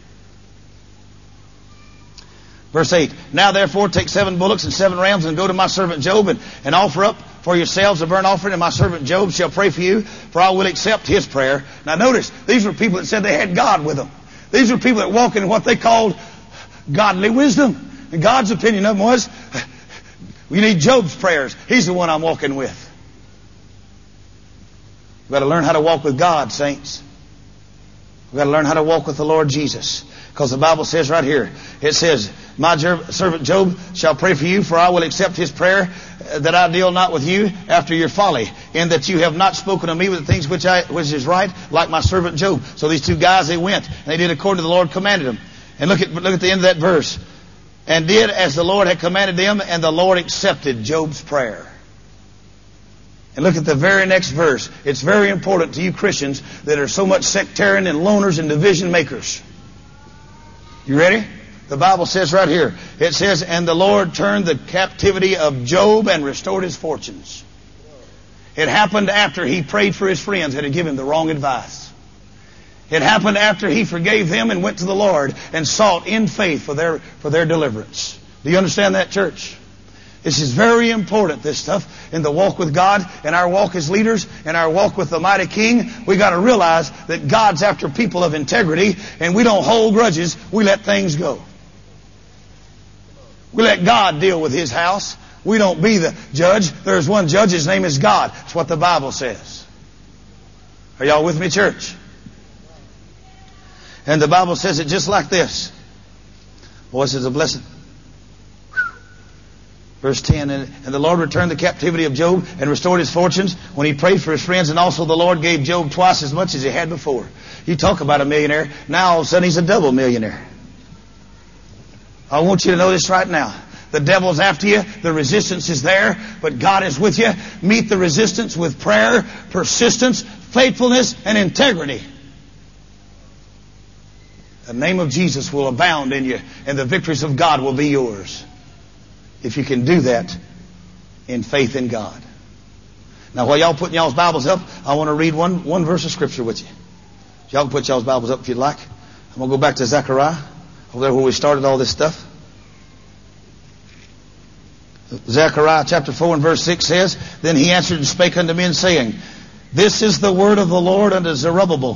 Verse 8. Now therefore take 7 bullocks and 7 rams and go to my servant Job and offer up for yourselves a burnt offering, and my servant Job shall pray for you, for I will accept his prayer. Now notice, these were people that said they had God with them. These were people that walk in what they called godly wisdom. And God's opinion of them was, we need Job's prayers. He's the one I'm walking with. We've got to learn how to walk with God, saints. We've got to learn how to walk with the Lord Jesus. Because the Bible says right here, it says, my servant Job shall pray for you, for I will accept his prayer, that I deal not with you after your folly, in that you have not spoken to me with the things which is right, like my servant Job. So these two guys, they went, and they did according to the Lord commanded them. And look at the end of that verse. And did as the Lord had commanded them, and the Lord accepted Job's prayer. And look at the very next verse. It's very important to you Christians that are so much sectarian and loners and division makers. You ready? The Bible says right here, it says, and the Lord turned the captivity of Job and restored his fortunes. It happened after he prayed for his friends that had given him the wrong advice. It happened after he forgave them and went to the Lord and sought in faith for their deliverance. Do you understand that, church? This is very important, this stuff, in the walk with God, in our walk as leaders, in our walk with the mighty King. We got to realize that God's after people of integrity, and we don't hold grudges. We let things go. We let God deal with His house. We don't be the judge. There's one judge. His name is God. That's what the Bible says. Are y'all with me, church? And the Bible says it just like this. Boy, this is a blessing. Verse 10, and the Lord returned the captivity of Job and restored his fortunes when he prayed for his friends, and also the Lord gave Job twice as much as he had before. You talk about a millionaire. Now all of a sudden he's a double millionaire. I want you to know this right now. The devil's after you. The resistance is there, but God is with you. Meet the resistance with prayer, persistence, faithfulness, and integrity. The name of Jesus will abound in you, and the victories of God will be yours. If you can do that in faith in God. Now, while y'all putting y'all's Bibles up, I want to read one verse of Scripture with you. Y'all can put y'all's Bibles up if you'd like. I'm going to go back to Zechariah, over there where we started all this stuff. Zechariah chapter 4 and verse 6 says, then he answered and spake unto men, saying, this is the word of the Lord unto Zerubbabel.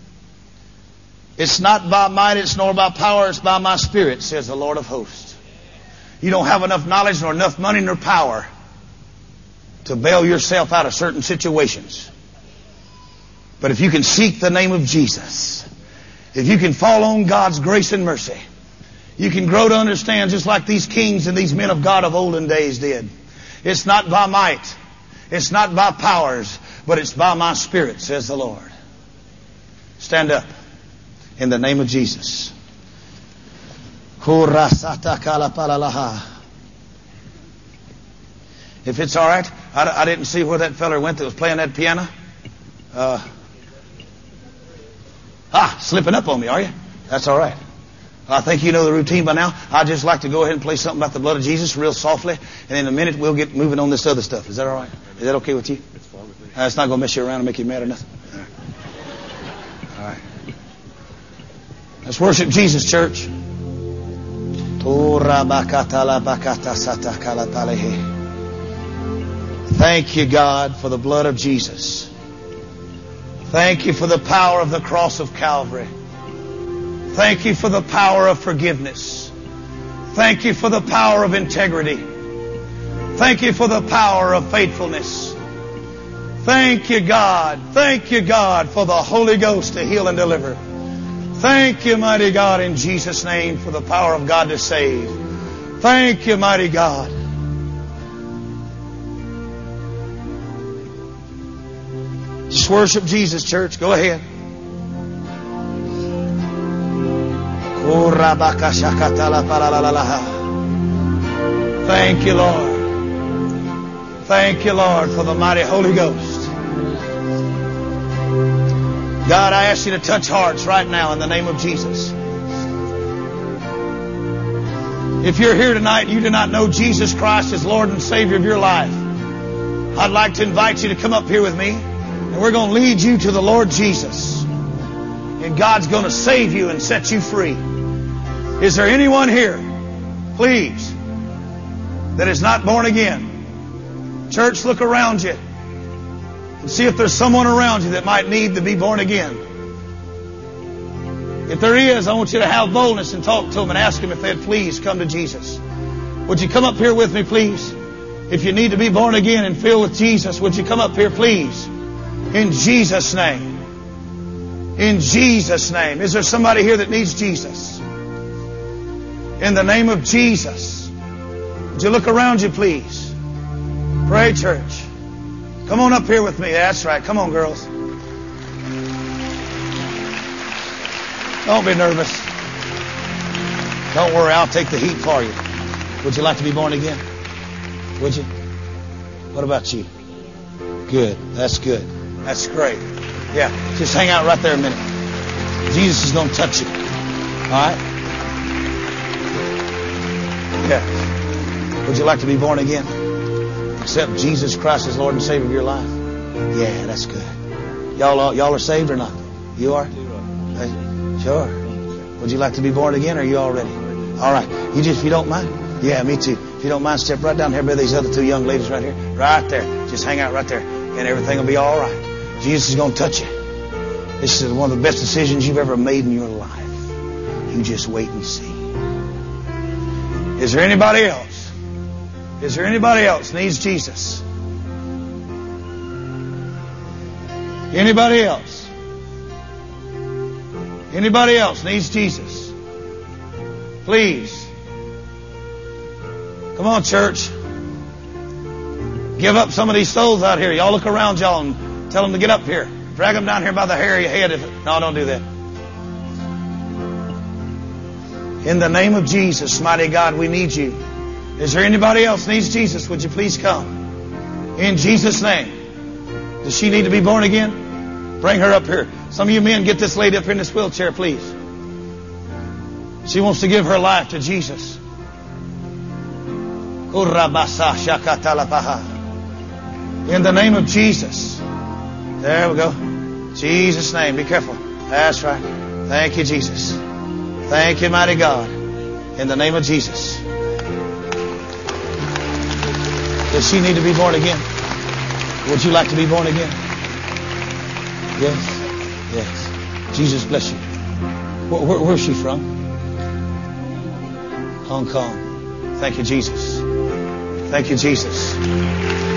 It's not by might, it's nor by power, it's by my Spirit, says the Lord of hosts. You don't have enough knowledge, nor enough money, nor power to bail yourself out of certain situations. But if you can seek the name of Jesus, if you can fall on God's grace and mercy, you can grow to understand just like these kings and these men of God of olden days did. It's not by might, it's not by powers, but it's by my Spirit, says the Lord. Stand up in the name of Jesus. If it's all right, I didn't see where that feller went that was playing that piano. Slipping up on me, are you? That's all right. I think you know the routine by now. I'd just like to go ahead and play something about the blood of Jesus real softly, and in a minute we'll get moving on this other stuff. Is that all right? Is that okay with you? It's fine with me. It's not going to mess you around and make you mad or nothing. All right. Let's worship Jesus, church. Thank you, God, for the blood of Jesus. Thank you for the power of the cross of Calvary. Thank you for the power of forgiveness. Thank you for the power of integrity. Thank you for the power of faithfulness. Thank you, God. Thank you, God, for the Holy Ghost to heal and deliver. Thank you, mighty God, in Jesus' name, for the power of God to save. Thank you, mighty God. Just worship Jesus, church. Go ahead. Thank you, Lord. Thank you, Lord, for the mighty Holy Ghost. God, I ask you to touch hearts right now in the name of Jesus. If you're here tonight and you do not know Jesus Christ as Lord and Savior of your life, I'd like to invite you to come up here with me, and we're going to lead you to the Lord Jesus. And God's going to save you and set you free. Is there anyone here, please, that is not born again? Church, look around you and see if there's someone around you that might need to be born again. If there is, I want you to have boldness and talk to them and ask them if they'd please come to Jesus. Would you come up here with me, please? If you need to be born again and filled with Jesus, would you come up here, please? In Jesus' name. In Jesus' name. Is there somebody here that needs Jesus? In the name of Jesus. Would you look around you, please? Pray, church. Come on up here with me. That's right. Come on, girls. Don't be nervous. Don't worry. I'll take the heat for you. Would you like to be born again? Would you? What about you? Good. That's good. That's great. Yeah. Just hang out right there a minute. Jesus is going to touch you. All right? Yeah. Would you like to be born again? Accept Jesus Christ as Lord and Savior of your life? Yeah, that's good. Y'all are saved or not? You are? Sure. Would you like to be born again, or are you already? All right. If you don't mind. Yeah, me too. If you don't mind, step right down here by these other two young ladies right here. Right there. Just hang out right there. And everything will be all right. Jesus is going to touch you. This is one of the best decisions you've ever made in your life. You just wait and see. Is there anybody else? Is there anybody else needs Jesus? Anybody else? Anybody else needs Jesus? Please. Come on, church. Give up some of these souls out here. Y'all look around y'all and tell them to get up here. Drag them down here by the hair of your head. No, don't do that. In the name of Jesus, mighty God, we need you. Is there anybody else needs Jesus? Would you please come? In Jesus' name. Does she need to be born again? Bring her up here. Some of you men, get this lady up here in this wheelchair, please. She wants to give her life to Jesus. In the name of Jesus. There we go. Jesus' name. Be careful. That's right. Thank you, Jesus. Thank you, mighty God. In the name of Jesus. Does she need to be born again? Would you like to be born again? Yes. Yes. Jesus bless you. Where's she from? Hong Kong. Thank you, Jesus. Thank you, Jesus.